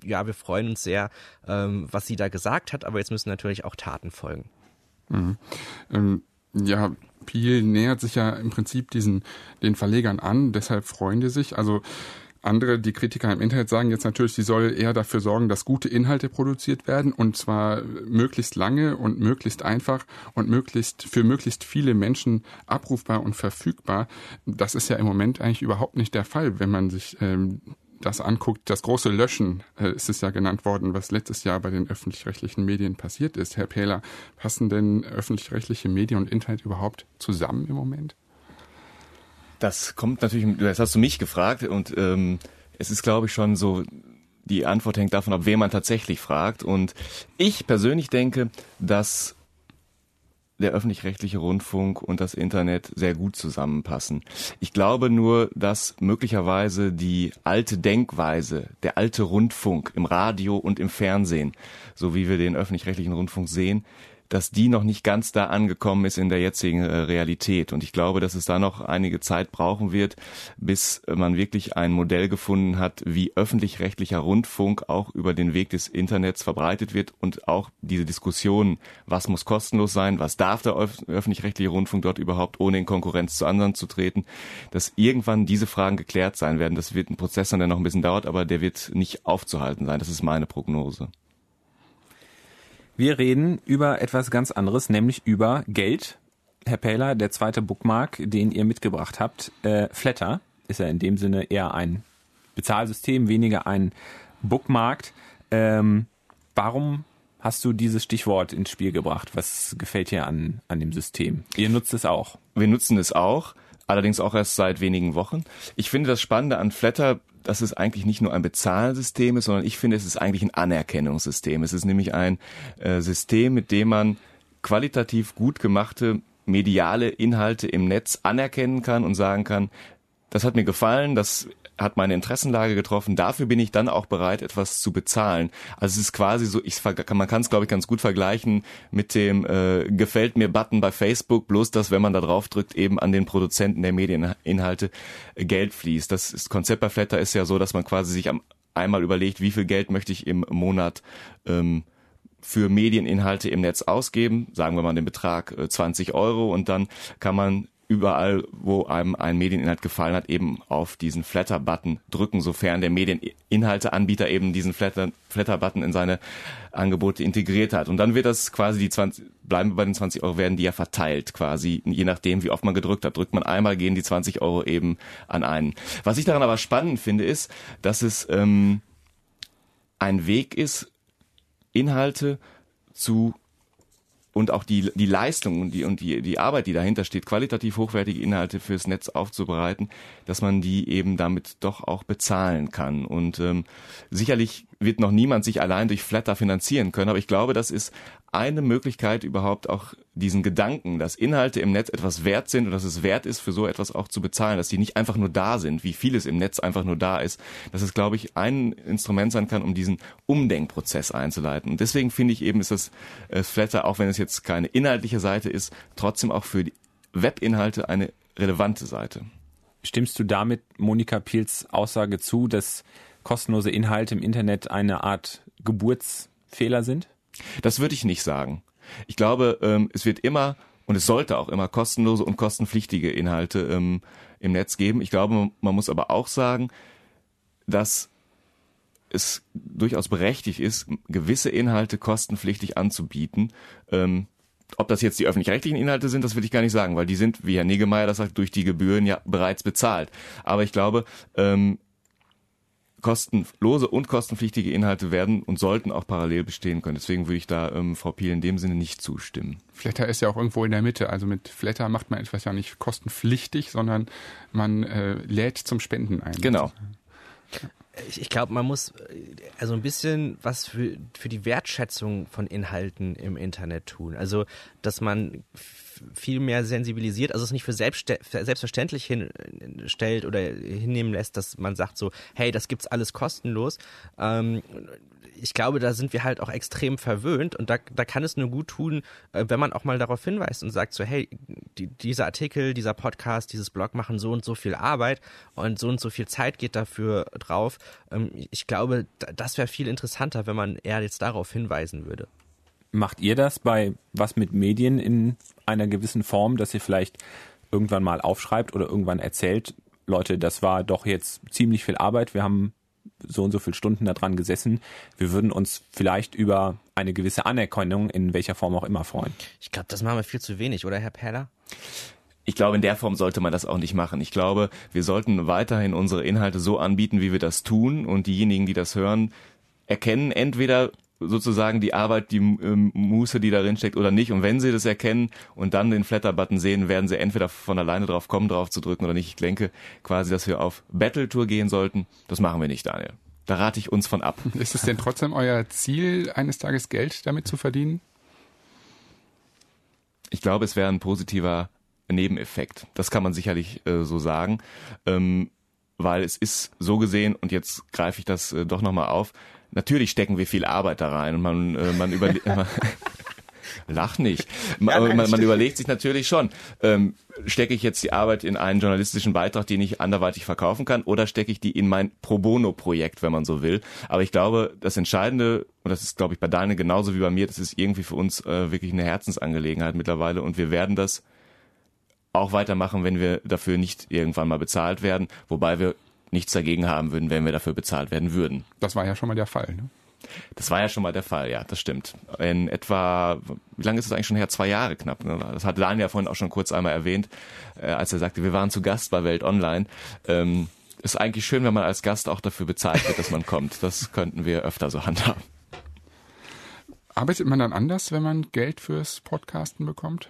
ja, wir freuen uns sehr, ähm, was sie da gesagt hat, aber jetzt müssen natürlich auch Taten folgen. Mhm. Ähm, ja, Piel nähert sich ja im Prinzip diesen den Verlegern an, deshalb freuen die sich. Also andere, die Kritiker im Internet sagen jetzt natürlich, sie soll eher dafür sorgen, dass gute Inhalte produziert werden und zwar möglichst lange und möglichst einfach und möglichst für möglichst viele Menschen abrufbar und verfügbar. Das ist ja im Moment eigentlich überhaupt nicht der Fall, wenn man sich ähm, das anguckt. Das große Löschen äh, ist es ja genannt worden, was letztes Jahr bei den öffentlich-rechtlichen Medien passiert ist. Herr Pähler, passen denn öffentlich-rechtliche Medien und Internet überhaupt zusammen im Moment? Das kommt natürlich, das hast du mich gefragt und ähm, es ist, glaube ich, schon so, die Antwort hängt davon ab, wen man tatsächlich fragt. Und ich persönlich denke, dass der öffentlich-rechtliche Rundfunk und das Internet sehr gut zusammenpassen. Ich glaube nur, dass möglicherweise die alte Denkweise, der alte Rundfunk im Radio und im Fernsehen, so wie wir den öffentlich-rechtlichen Rundfunk sehen, dass die noch nicht ganz da angekommen ist in der jetzigen äh, Realität. Und ich glaube, dass es da noch einige Zeit brauchen wird, bis man wirklich ein Modell gefunden hat, wie öffentlich-rechtlicher Rundfunk auch über den Weg des Internets verbreitet wird und auch diese Diskussion, was muss kostenlos sein, was darf der öf- öffentlich-rechtliche Rundfunk dort überhaupt, ohne in Konkurrenz zu anderen zu treten, dass irgendwann diese Fragen geklärt sein werden. Das wird ein Prozess sein, der noch ein bisschen dauert, aber der wird nicht aufzuhalten sein. Das ist meine Prognose. Wir reden über etwas ganz anderes, nämlich über Geld. Herr Pähler, der zweite Bookmark, den ihr mitgebracht habt, äh, Flatter, ist ja in dem Sinne eher ein Bezahlsystem, weniger ein Bookmark. Ähm, warum hast du dieses Stichwort ins Spiel gebracht? Was gefällt dir an, an dem System? Ihr nutzt es auch. Wir nutzen es auch, allerdings auch erst seit wenigen Wochen. Ich finde das Spannende an Flatter, dass es eigentlich nicht nur ein Bezahlsystem ist, sondern ich finde, es ist eigentlich ein Anerkennungssystem. Es ist nämlich ein äh, System, mit dem man qualitativ gut gemachte mediale Inhalte im Netz anerkennen kann und sagen kann, das hat mir gefallen, das hat meine Interessenlage getroffen, dafür bin ich dann auch bereit, etwas zu bezahlen. Also es ist quasi so, ich, man kann es, glaube ich, ganz gut vergleichen mit dem äh, Gefällt mir Button bei Facebook, bloß dass, wenn man da drauf drückt, eben an den Produzenten der Medieninhalte äh, Geld fließt. Das, das Konzept bei Flatter ist ja so, dass man quasi sich am, einmal überlegt, wie viel Geld möchte ich im Monat ähm, für Medieninhalte im Netz ausgeben, sagen wir mal den Betrag äh, zwanzig Euro, und dann kann man überall, wo einem ein Medieninhalt gefallen hat, eben auf diesen Flatter-Button drücken, sofern der Medieninhalteanbieter eben diesen Flatter, Flatter-Button in seine Angebote integriert hat. Und dann wird das quasi, die zwanzig, bleiben wir bei den zwanzig Euro, werden die ja verteilt quasi, je nachdem, wie oft man gedrückt hat. Drückt man einmal, gehen die zwanzig Euro eben an einen. Was ich daran aber spannend finde, ist, dass es ähm, ein Weg ist, Inhalte zu und auch die die Leistung und die und die die Arbeit, die dahinter steht, qualitativ hochwertige Inhalte fürs Netz aufzubereiten, dass man die eben damit doch auch bezahlen kann. Und ähm, sicherlich wird noch niemand sich allein durch Flatter finanzieren können, aber ich glaube, das ist eine Möglichkeit, überhaupt auch diesen Gedanken, dass Inhalte im Netz etwas wert sind und dass es wert ist, für so etwas auch zu bezahlen, dass die nicht einfach nur da sind, wie vieles im Netz einfach nur da ist, dass es, glaube ich, ein Instrument sein kann, um diesen Umdenkprozess einzuleiten. Und deswegen finde ich eben, ist das äh, Flatter, auch wenn es jetzt keine inhaltliche Seite ist, trotzdem auch für die Webinhalte eine relevante Seite. Stimmst du damit Monika Piels Aussage zu, dass kostenlose Inhalte im Internet eine Art Geburtsfehler sind? Das würde ich nicht sagen. Ich glaube, ähm, es wird immer und es sollte auch immer kostenlose und kostenpflichtige Inhalte ähm, im Netz geben. Ich glaube, man muss aber auch sagen, dass es durchaus berechtigt ist, gewisse Inhalte kostenpflichtig anzubieten. Ähm, ob das jetzt die öffentlich-rechtlichen Inhalte sind, das will ich gar nicht sagen, weil die sind, wie Herr Niggemeier das sagt, durch die Gebühren ja bereits bezahlt. Aber ich glaube, ähm, kostenlose und kostenpflichtige Inhalte werden und sollten auch parallel bestehen können. Deswegen würde ich da ähm, Frau Piel in dem Sinne nicht zustimmen. Flatter ist ja auch irgendwo in der Mitte. Also mit Flatter macht man etwas ja nicht kostenpflichtig, sondern man äh, lädt zum Spenden ein. Genau. Ich, ich glaube, man muss also ein bisschen was für, für die Wertschätzung von Inhalten im Internet tun. Also, dass man viel mehr sensibilisiert, also es nicht für selbstverständlich hinstellt oder hinnehmen lässt, dass man sagt so, hey, das gibt's alles kostenlos. Ähm, ich glaube, da sind wir halt auch extrem verwöhnt und da, da kann es nur gut tun, wenn man auch mal darauf hinweist und sagt so, hey, die, dieser Artikel, dieser Podcast, dieses Blog machen so und so viel Arbeit und so und so viel Zeit geht dafür drauf. Ich glaube, das wäre viel interessanter, wenn man eher jetzt darauf hinweisen würde. Macht ihr das bei was mit Medien in einer gewissen Form, dass ihr vielleicht irgendwann mal aufschreibt oder irgendwann erzählt, Leute, das war doch jetzt ziemlich viel Arbeit, wir haben so und so viele Stunden da dran gesessen, wir würden uns vielleicht über eine gewisse Anerkennung in welcher Form auch immer freuen? Ich glaube, das machen wir viel zu wenig, oder Herr Perler? Ich glaube, in der Form sollte man das auch nicht machen. Ich glaube, wir sollten weiterhin unsere Inhalte so anbieten, wie wir das tun, und diejenigen, die das hören, erkennen entweder sozusagen die Arbeit, die ähm, Muße, die darin steckt oder nicht. Und wenn sie das erkennen und dann den Flatter-Button sehen, werden sie entweder von alleine drauf kommen, drauf zu drücken oder nicht. Ich denke quasi, dass wir auf Battle-Tour gehen sollten. Das machen wir nicht, Daniel. Da rate ich uns von ab. Ist es denn trotzdem euer Ziel, eines Tages Geld damit zu verdienen? Ich glaube, es wäre ein positiver Nebeneffekt. Das kann man sicherlich äh, so sagen. Ähm, weil es ist so gesehen, und jetzt greife ich das äh, doch nochmal auf, natürlich stecken wir viel Arbeit da rein und man, äh, man überlegt, lach nicht, man, ja, nein, man, man überlegt sich natürlich schon, ähm, stecke ich jetzt die Arbeit in einen journalistischen Beitrag, den ich anderweitig verkaufen kann, oder stecke ich die in mein Pro-Bono-Projekt, wenn man so will. Aber ich glaube, das Entscheidende, und das ist, glaube ich, bei Daniel genauso wie bei mir, das ist irgendwie für uns äh, wirklich eine Herzensangelegenheit mittlerweile, und wir werden das auch weitermachen, wenn wir dafür nicht irgendwann mal bezahlt werden, wobei wir nichts dagegen haben würden, wenn wir dafür bezahlt werden würden. Das war ja schon mal der Fall, ne? Das war ja schon mal der Fall, ja, das stimmt. In etwa, wie lange ist das eigentlich schon her? Zwei Jahre knapp. Ne? Das hat Daniel ja vorhin auch schon kurz einmal erwähnt, äh, als er sagte, wir waren zu Gast bei Welt Online. Ähm, ist eigentlich schön, wenn man als Gast auch dafür bezahlt wird, dass man kommt. Das könnten wir öfter so handhaben. Arbeitet man dann anders, wenn man Geld fürs Podcasten bekommt?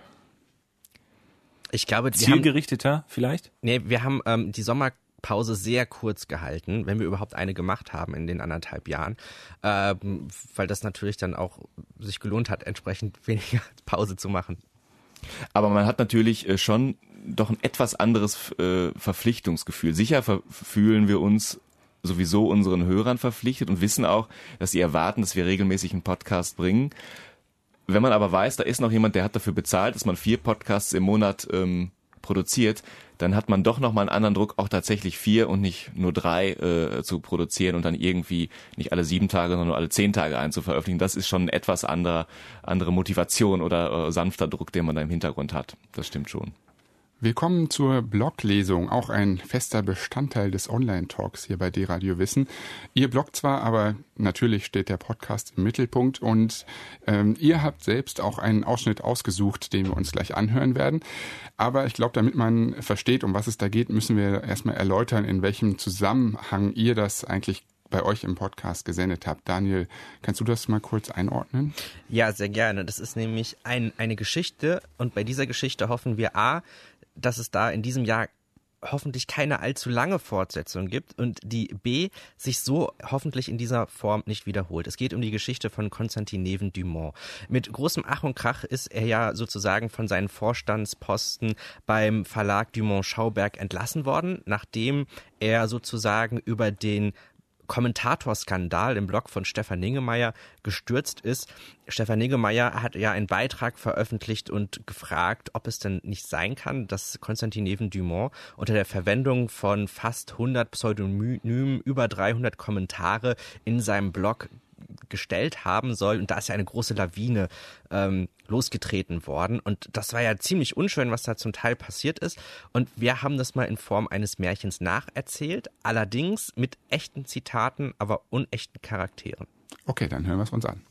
Ich glaube, die zielgerichteter haben, vielleicht? Nee, wir haben ähm, die Sommerpause sehr kurz gehalten, wenn wir überhaupt eine gemacht haben in den anderthalb Jahren, ähm, weil das natürlich dann auch sich gelohnt hat, entsprechend weniger Pause zu machen. Aber man hat natürlich äh, schon doch ein etwas anderes äh, Verpflichtungsgefühl. Sicher fühlen wir uns sowieso unseren Hörern verpflichtet und wissen auch, dass sie erwarten, dass wir regelmäßig einen Podcast bringen. Wenn man aber weiß, da ist noch jemand, der hat dafür bezahlt, dass man vier Podcasts im Monat ähm, produziert, dann hat man doch nochmal einen anderen Druck, auch tatsächlich vier und nicht nur drei äh, zu produzieren und dann irgendwie nicht alle sieben Tage, sondern nur alle zehn Tage einzuveröffentlichen. Das ist schon ein etwas anderer, andere Motivation oder äh, sanfter Druck, den man da im Hintergrund hat. Das stimmt schon. Willkommen zur Bloglesung, auch ein fester Bestandteil des Online-Talks hier bei D-Radio Wissen. Ihr bloggt zwar, aber natürlich steht der Podcast im Mittelpunkt, und ähm, ihr habt selbst auch einen Ausschnitt ausgesucht, den wir uns gleich anhören werden. Aber ich glaube, damit man versteht, um was es da geht, müssen wir erstmal erläutern, in welchem Zusammenhang ihr das eigentlich bei euch im Podcast gesendet habt. Daniel, kannst du das mal kurz einordnen? Ja, sehr gerne. Das ist nämlich ein, eine Geschichte, und bei dieser Geschichte hoffen wir A, dass es da in diesem Jahr hoffentlich keine allzu lange Fortsetzung gibt und die B sich so hoffentlich in dieser Form nicht wiederholt. Es geht um die Geschichte von Konstantin Neven-Dumont. Mit großem Ach und Krach ist er ja sozusagen von seinen Vorstandsposten beim Verlag Dumont Schauberg entlassen worden, nachdem er sozusagen über den Kommentatorskandal im Blog von Stefan Niggemeier gestürzt ist. Stefan Niggemeier hat ja einen Beitrag veröffentlicht und gefragt, ob es denn nicht sein kann, dass Konstantin Neven-Dumont unter der Verwendung von fast hundert Pseudonymen über dreihundert Kommentare in seinem Blog gestellt haben soll. Und da ist ja eine große Lawine ähm, losgetreten worden. Und das war ja ziemlich unschön, was da zum Teil passiert ist. Und wir haben das mal in Form eines Märchens nacherzählt, allerdings mit echten Zitaten, aber unechten Charakteren. Okay, dann hören wir es uns an.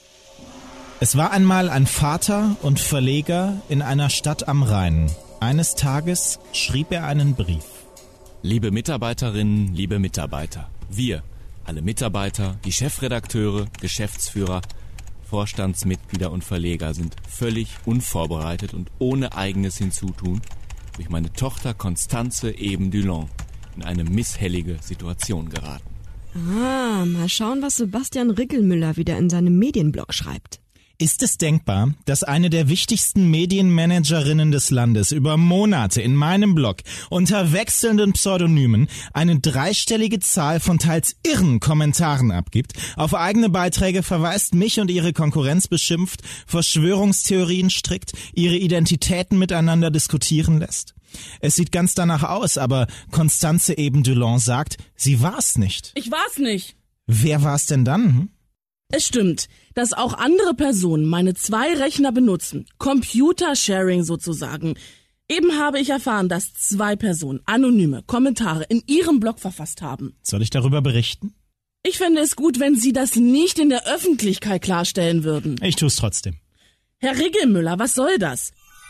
Es war einmal ein Vater und Verleger in einer Stadt am Rhein. Eines Tages schrieb er einen Brief. Liebe Mitarbeiterinnen, liebe Mitarbeiter, wir, alle Mitarbeiter, die Chefredakteure, Geschäftsführer, Vorstandsmitglieder und Verleger sind völlig unvorbereitet und ohne eigenes Hinzutun durch meine Tochter Constanze Eben-Dulon in eine misshellige Situation geraten. Ah, mal schauen, was Sebastian Rickelmüller wieder in seinem Medienblog schreibt. Ist es denkbar, dass eine der wichtigsten Medienmanagerinnen des Landes über Monate in meinem Blog unter wechselnden Pseudonymen eine dreistellige Zahl von teils irren Kommentaren abgibt, auf eigene Beiträge verweist, mich und ihre Konkurrenz beschimpft, Verschwörungstheorien strickt, ihre Identitäten miteinander diskutieren lässt? Es sieht ganz danach aus, aber Constanze Eben-Dulon sagt, sie war's nicht. Ich war's nicht. Wer war's denn dann? Hm? Es stimmt, dass auch andere Personen meine zwei Rechner benutzen. Computer-Sharing sozusagen. Eben habe ich erfahren, dass zwei Personen anonyme Kommentare in ihrem Blog verfasst haben. Soll ich darüber berichten? Ich fände es gut, wenn Sie das nicht in der Öffentlichkeit klarstellen würden. Ich tu's trotzdem. Herr Riggelmüller, was soll das?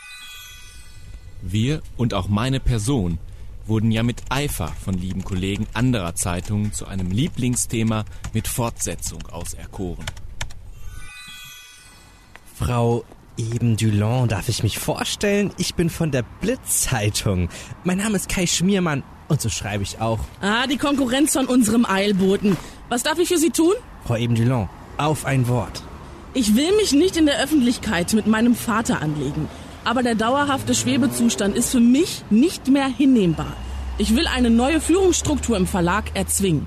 Wir und auch meine Person wurden ja mit Eifer von lieben Kollegen anderer Zeitungen zu einem Lieblingsthema mit Fortsetzung auserkoren. Frau Eben-Dulon, darf ich mich vorstellen? Ich bin von der Blitz-Zeitung. Mein Name ist Kai Schmiermann und so schreibe ich auch. Ah, die Konkurrenz von unserem Eilboten. Was darf ich für Sie tun? Frau Eben-Dulon, auf ein Wort. Ich will mich nicht in der Öffentlichkeit mit meinem Vater anlegen. Aber der dauerhafte Schwebezustand ist für mich nicht mehr hinnehmbar. Ich will eine neue Führungsstruktur im Verlag erzwingen.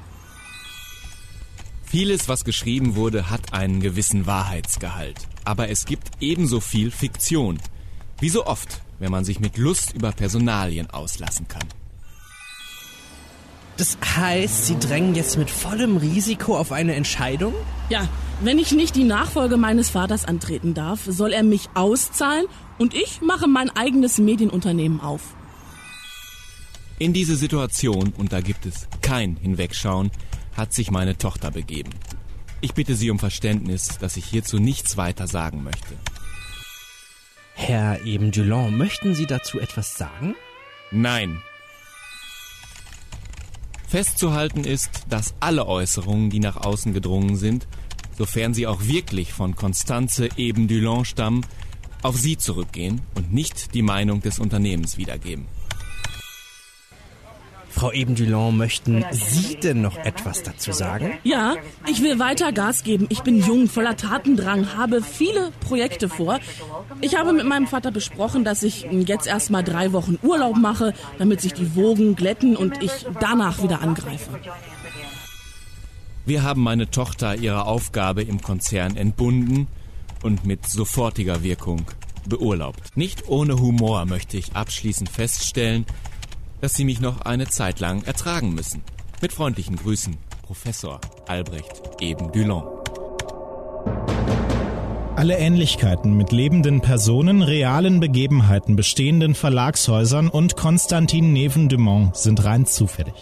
Vieles, was geschrieben wurde, hat einen gewissen Wahrheitsgehalt. Aber es gibt ebenso viel Fiktion. Wie so oft, wenn man sich mit Lust über Personalien auslassen kann. Das heißt, Sie drängen jetzt mit vollem Risiko auf eine Entscheidung? Ja, wenn ich nicht die Nachfolge meines Vaters antreten darf, soll er mich auszahlen und ich mache mein eigenes Medienunternehmen auf. In diese Situation, und da gibt es kein Hinwegschauen, hat sich meine Tochter begeben. Ich bitte Sie um Verständnis, dass ich hierzu nichts weiter sagen möchte. Herr Eben-Dulon, möchten Sie dazu etwas sagen? Nein. Festzuhalten ist, dass alle Äußerungen, die nach außen gedrungen sind, sofern sie auch wirklich von Constanze Eben-Dulon stammen, auf sie zurückgehen und nicht die Meinung des Unternehmens wiedergeben. Frau Eben-Dulon, möchten Sie denn noch etwas dazu sagen? Ja, ich will weiter Gas geben. Ich bin jung, voller Tatendrang, habe viele Projekte vor. Ich habe mit meinem Vater besprochen, dass ich jetzt erstmal drei Wochen Urlaub mache, damit sich die Wogen glätten und ich danach wieder angreife. Wir haben meine Tochter ihrer Aufgabe im Konzern entbunden und mit sofortiger Wirkung beurlaubt. Nicht ohne Humor möchte ich abschließend feststellen, dass Sie mich noch eine Zeit lang ertragen müssen. Mit freundlichen Grüßen, Professor Albrecht Eben-Dulon. Alle Ähnlichkeiten mit lebenden Personen, realen Begebenheiten, bestehenden Verlagshäusern und Constantin Neven-Dumont sind rein zufällig.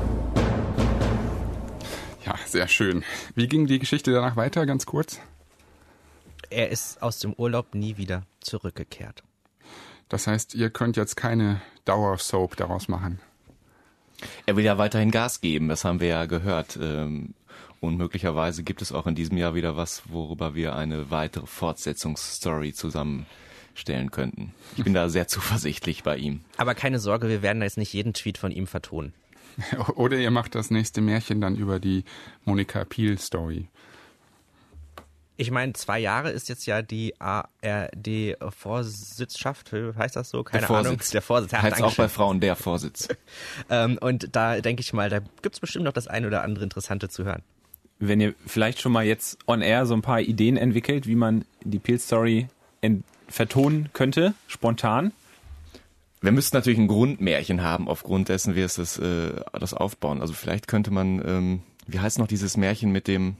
Ja, sehr schön. Wie ging die Geschichte danach weiter, ganz kurz? Er ist aus dem Urlaub nie wieder zurückgekehrt. Das heißt, ihr könnt jetzt keine Dauersoap daraus machen. Er will ja weiterhin Gas geben, das haben wir ja gehört. Und möglicherweise gibt es auch in diesem Jahr wieder was, worüber wir eine weitere Fortsetzungsstory zusammenstellen könnten. Ich bin da sehr zuversichtlich bei ihm. Aber keine Sorge, wir werden da jetzt nicht jeden Tweet von ihm vertonen. Oder ihr macht das nächste Märchen dann über die Monika Piel-Story. Ich meine, zwei Jahre ist jetzt ja die A R D-Vorsitzschaft, heißt das so? Keine der Vorsitz. Ahnung. Der Vorsitz. Ja, heißt auch bei Frauen der Vorsitz. ähm, und da denke ich mal, da gibt's bestimmt noch das ein oder andere Interessante zu hören. Wenn ihr vielleicht schon mal jetzt on air so ein paar Ideen entwickelt, wie man die Piel-Story vertonen könnte, spontan. Wir müssten natürlich ein Grundmärchen haben, aufgrund dessen wir es das, äh, das aufbauen. Also vielleicht könnte man, ähm, wie heißt noch dieses Märchen mit dem,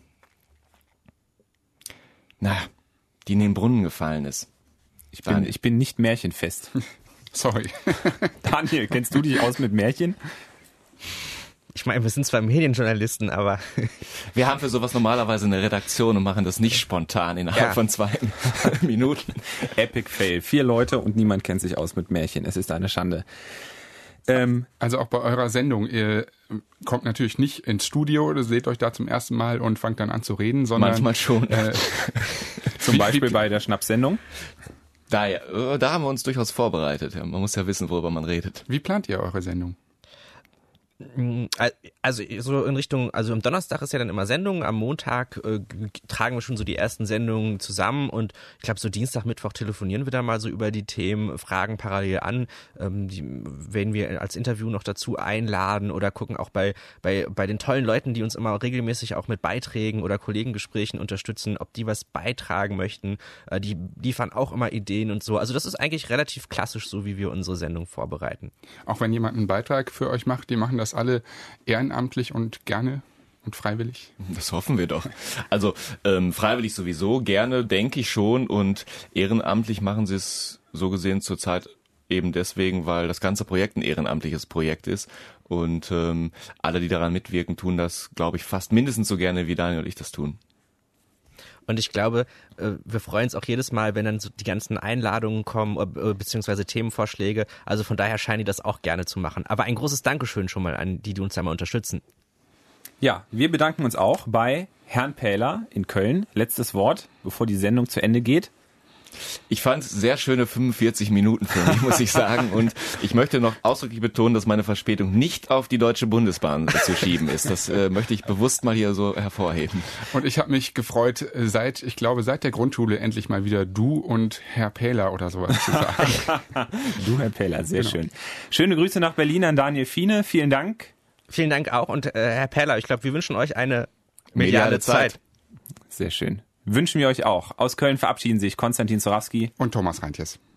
na, die in den Brunnen gefallen ist. Ich bin, ich bin nicht märchenfest. Sorry. Daniel, kennst du dich aus mit Märchen? Ich meine, wir sind zwar Medienjournalisten, aber... Wir haben für sowas normalerweise eine Redaktion und machen das nicht spontan innerhalb ja. von zwei Minuten. Epic Fail. Vier Leute und niemand kennt sich aus mit Märchen. Es ist eine Schande. Ähm, also auch bei eurer Sendung, ihr kommt natürlich nicht ins Studio oder seht euch da zum ersten Mal und fangt dann an zu reden, sondern... Manchmal schon. Äh, zum Beispiel bei der Schnapssendung. Da, ja, da haben wir uns durchaus vorbereitet. Man muss ja wissen, worüber man redet. Wie plant ihr eure Sendung? Also so in Richtung, also am Donnerstag ist ja dann immer Sendung, am Montag äh, tragen wir schon so die ersten Sendungen zusammen und ich glaube so Dienstag, Mittwoch telefonieren wir dann mal so über die Themen, fragen parallel an, ähm, die werden wir als Interview noch dazu einladen oder gucken auch bei, bei, bei den tollen Leuten, die uns immer regelmäßig auch mit Beiträgen oder Kollegengesprächen unterstützen, ob die was beitragen möchten, äh, die liefern auch immer Ideen und so, also das ist eigentlich relativ klassisch so, wie wir unsere Sendung vorbereiten. Auch wenn jemand einen Beitrag für euch macht, die machen das alle ehrenamtlich und gerne und freiwillig? Das hoffen wir doch. Also ähm, freiwillig sowieso, gerne denke ich schon und ehrenamtlich machen sie es so gesehen zurzeit eben deswegen, weil das ganze Projekt ein ehrenamtliches Projekt ist und ähm, alle, die daran mitwirken, tun das, glaube ich, fast mindestens so gerne, wie Daniel und ich das tun. Und ich glaube, wir freuen uns auch jedes Mal, wenn dann so die ganzen Einladungen kommen, beziehungsweise Themenvorschläge. Also von daher scheinen die das auch gerne zu machen. Aber ein großes Dankeschön schon mal an die, die uns da mal unterstützen. Ja, wir bedanken uns auch bei Herrn Pähler in Köln. Letztes Wort, bevor die Sendung zu Ende geht. Ich fand sehr schöne fünfundvierzig Minuten für mich, muss ich sagen. Und ich möchte noch ausdrücklich betonen, dass meine Verspätung nicht auf die Deutsche Bundesbahn zu schieben ist. Das äh, möchte ich bewusst mal hier so hervorheben. Und ich habe mich gefreut, seit, ich glaube, seit der Grundschule endlich mal wieder du und Herr Pähler oder sowas zu sagen. Du, Herr Pähler, sehr genau. schön. Schöne Grüße nach Berlin an Daniel Fiene. Vielen Dank. Vielen Dank auch. Und äh, Herr Pähler, ich glaube, wir wünschen euch eine mediale, mediale Zeit. Zeit. Sehr schön. Wünschen wir euch auch. Aus Köln verabschieden sich Konstantin Zorawski und Thomas Reintjes.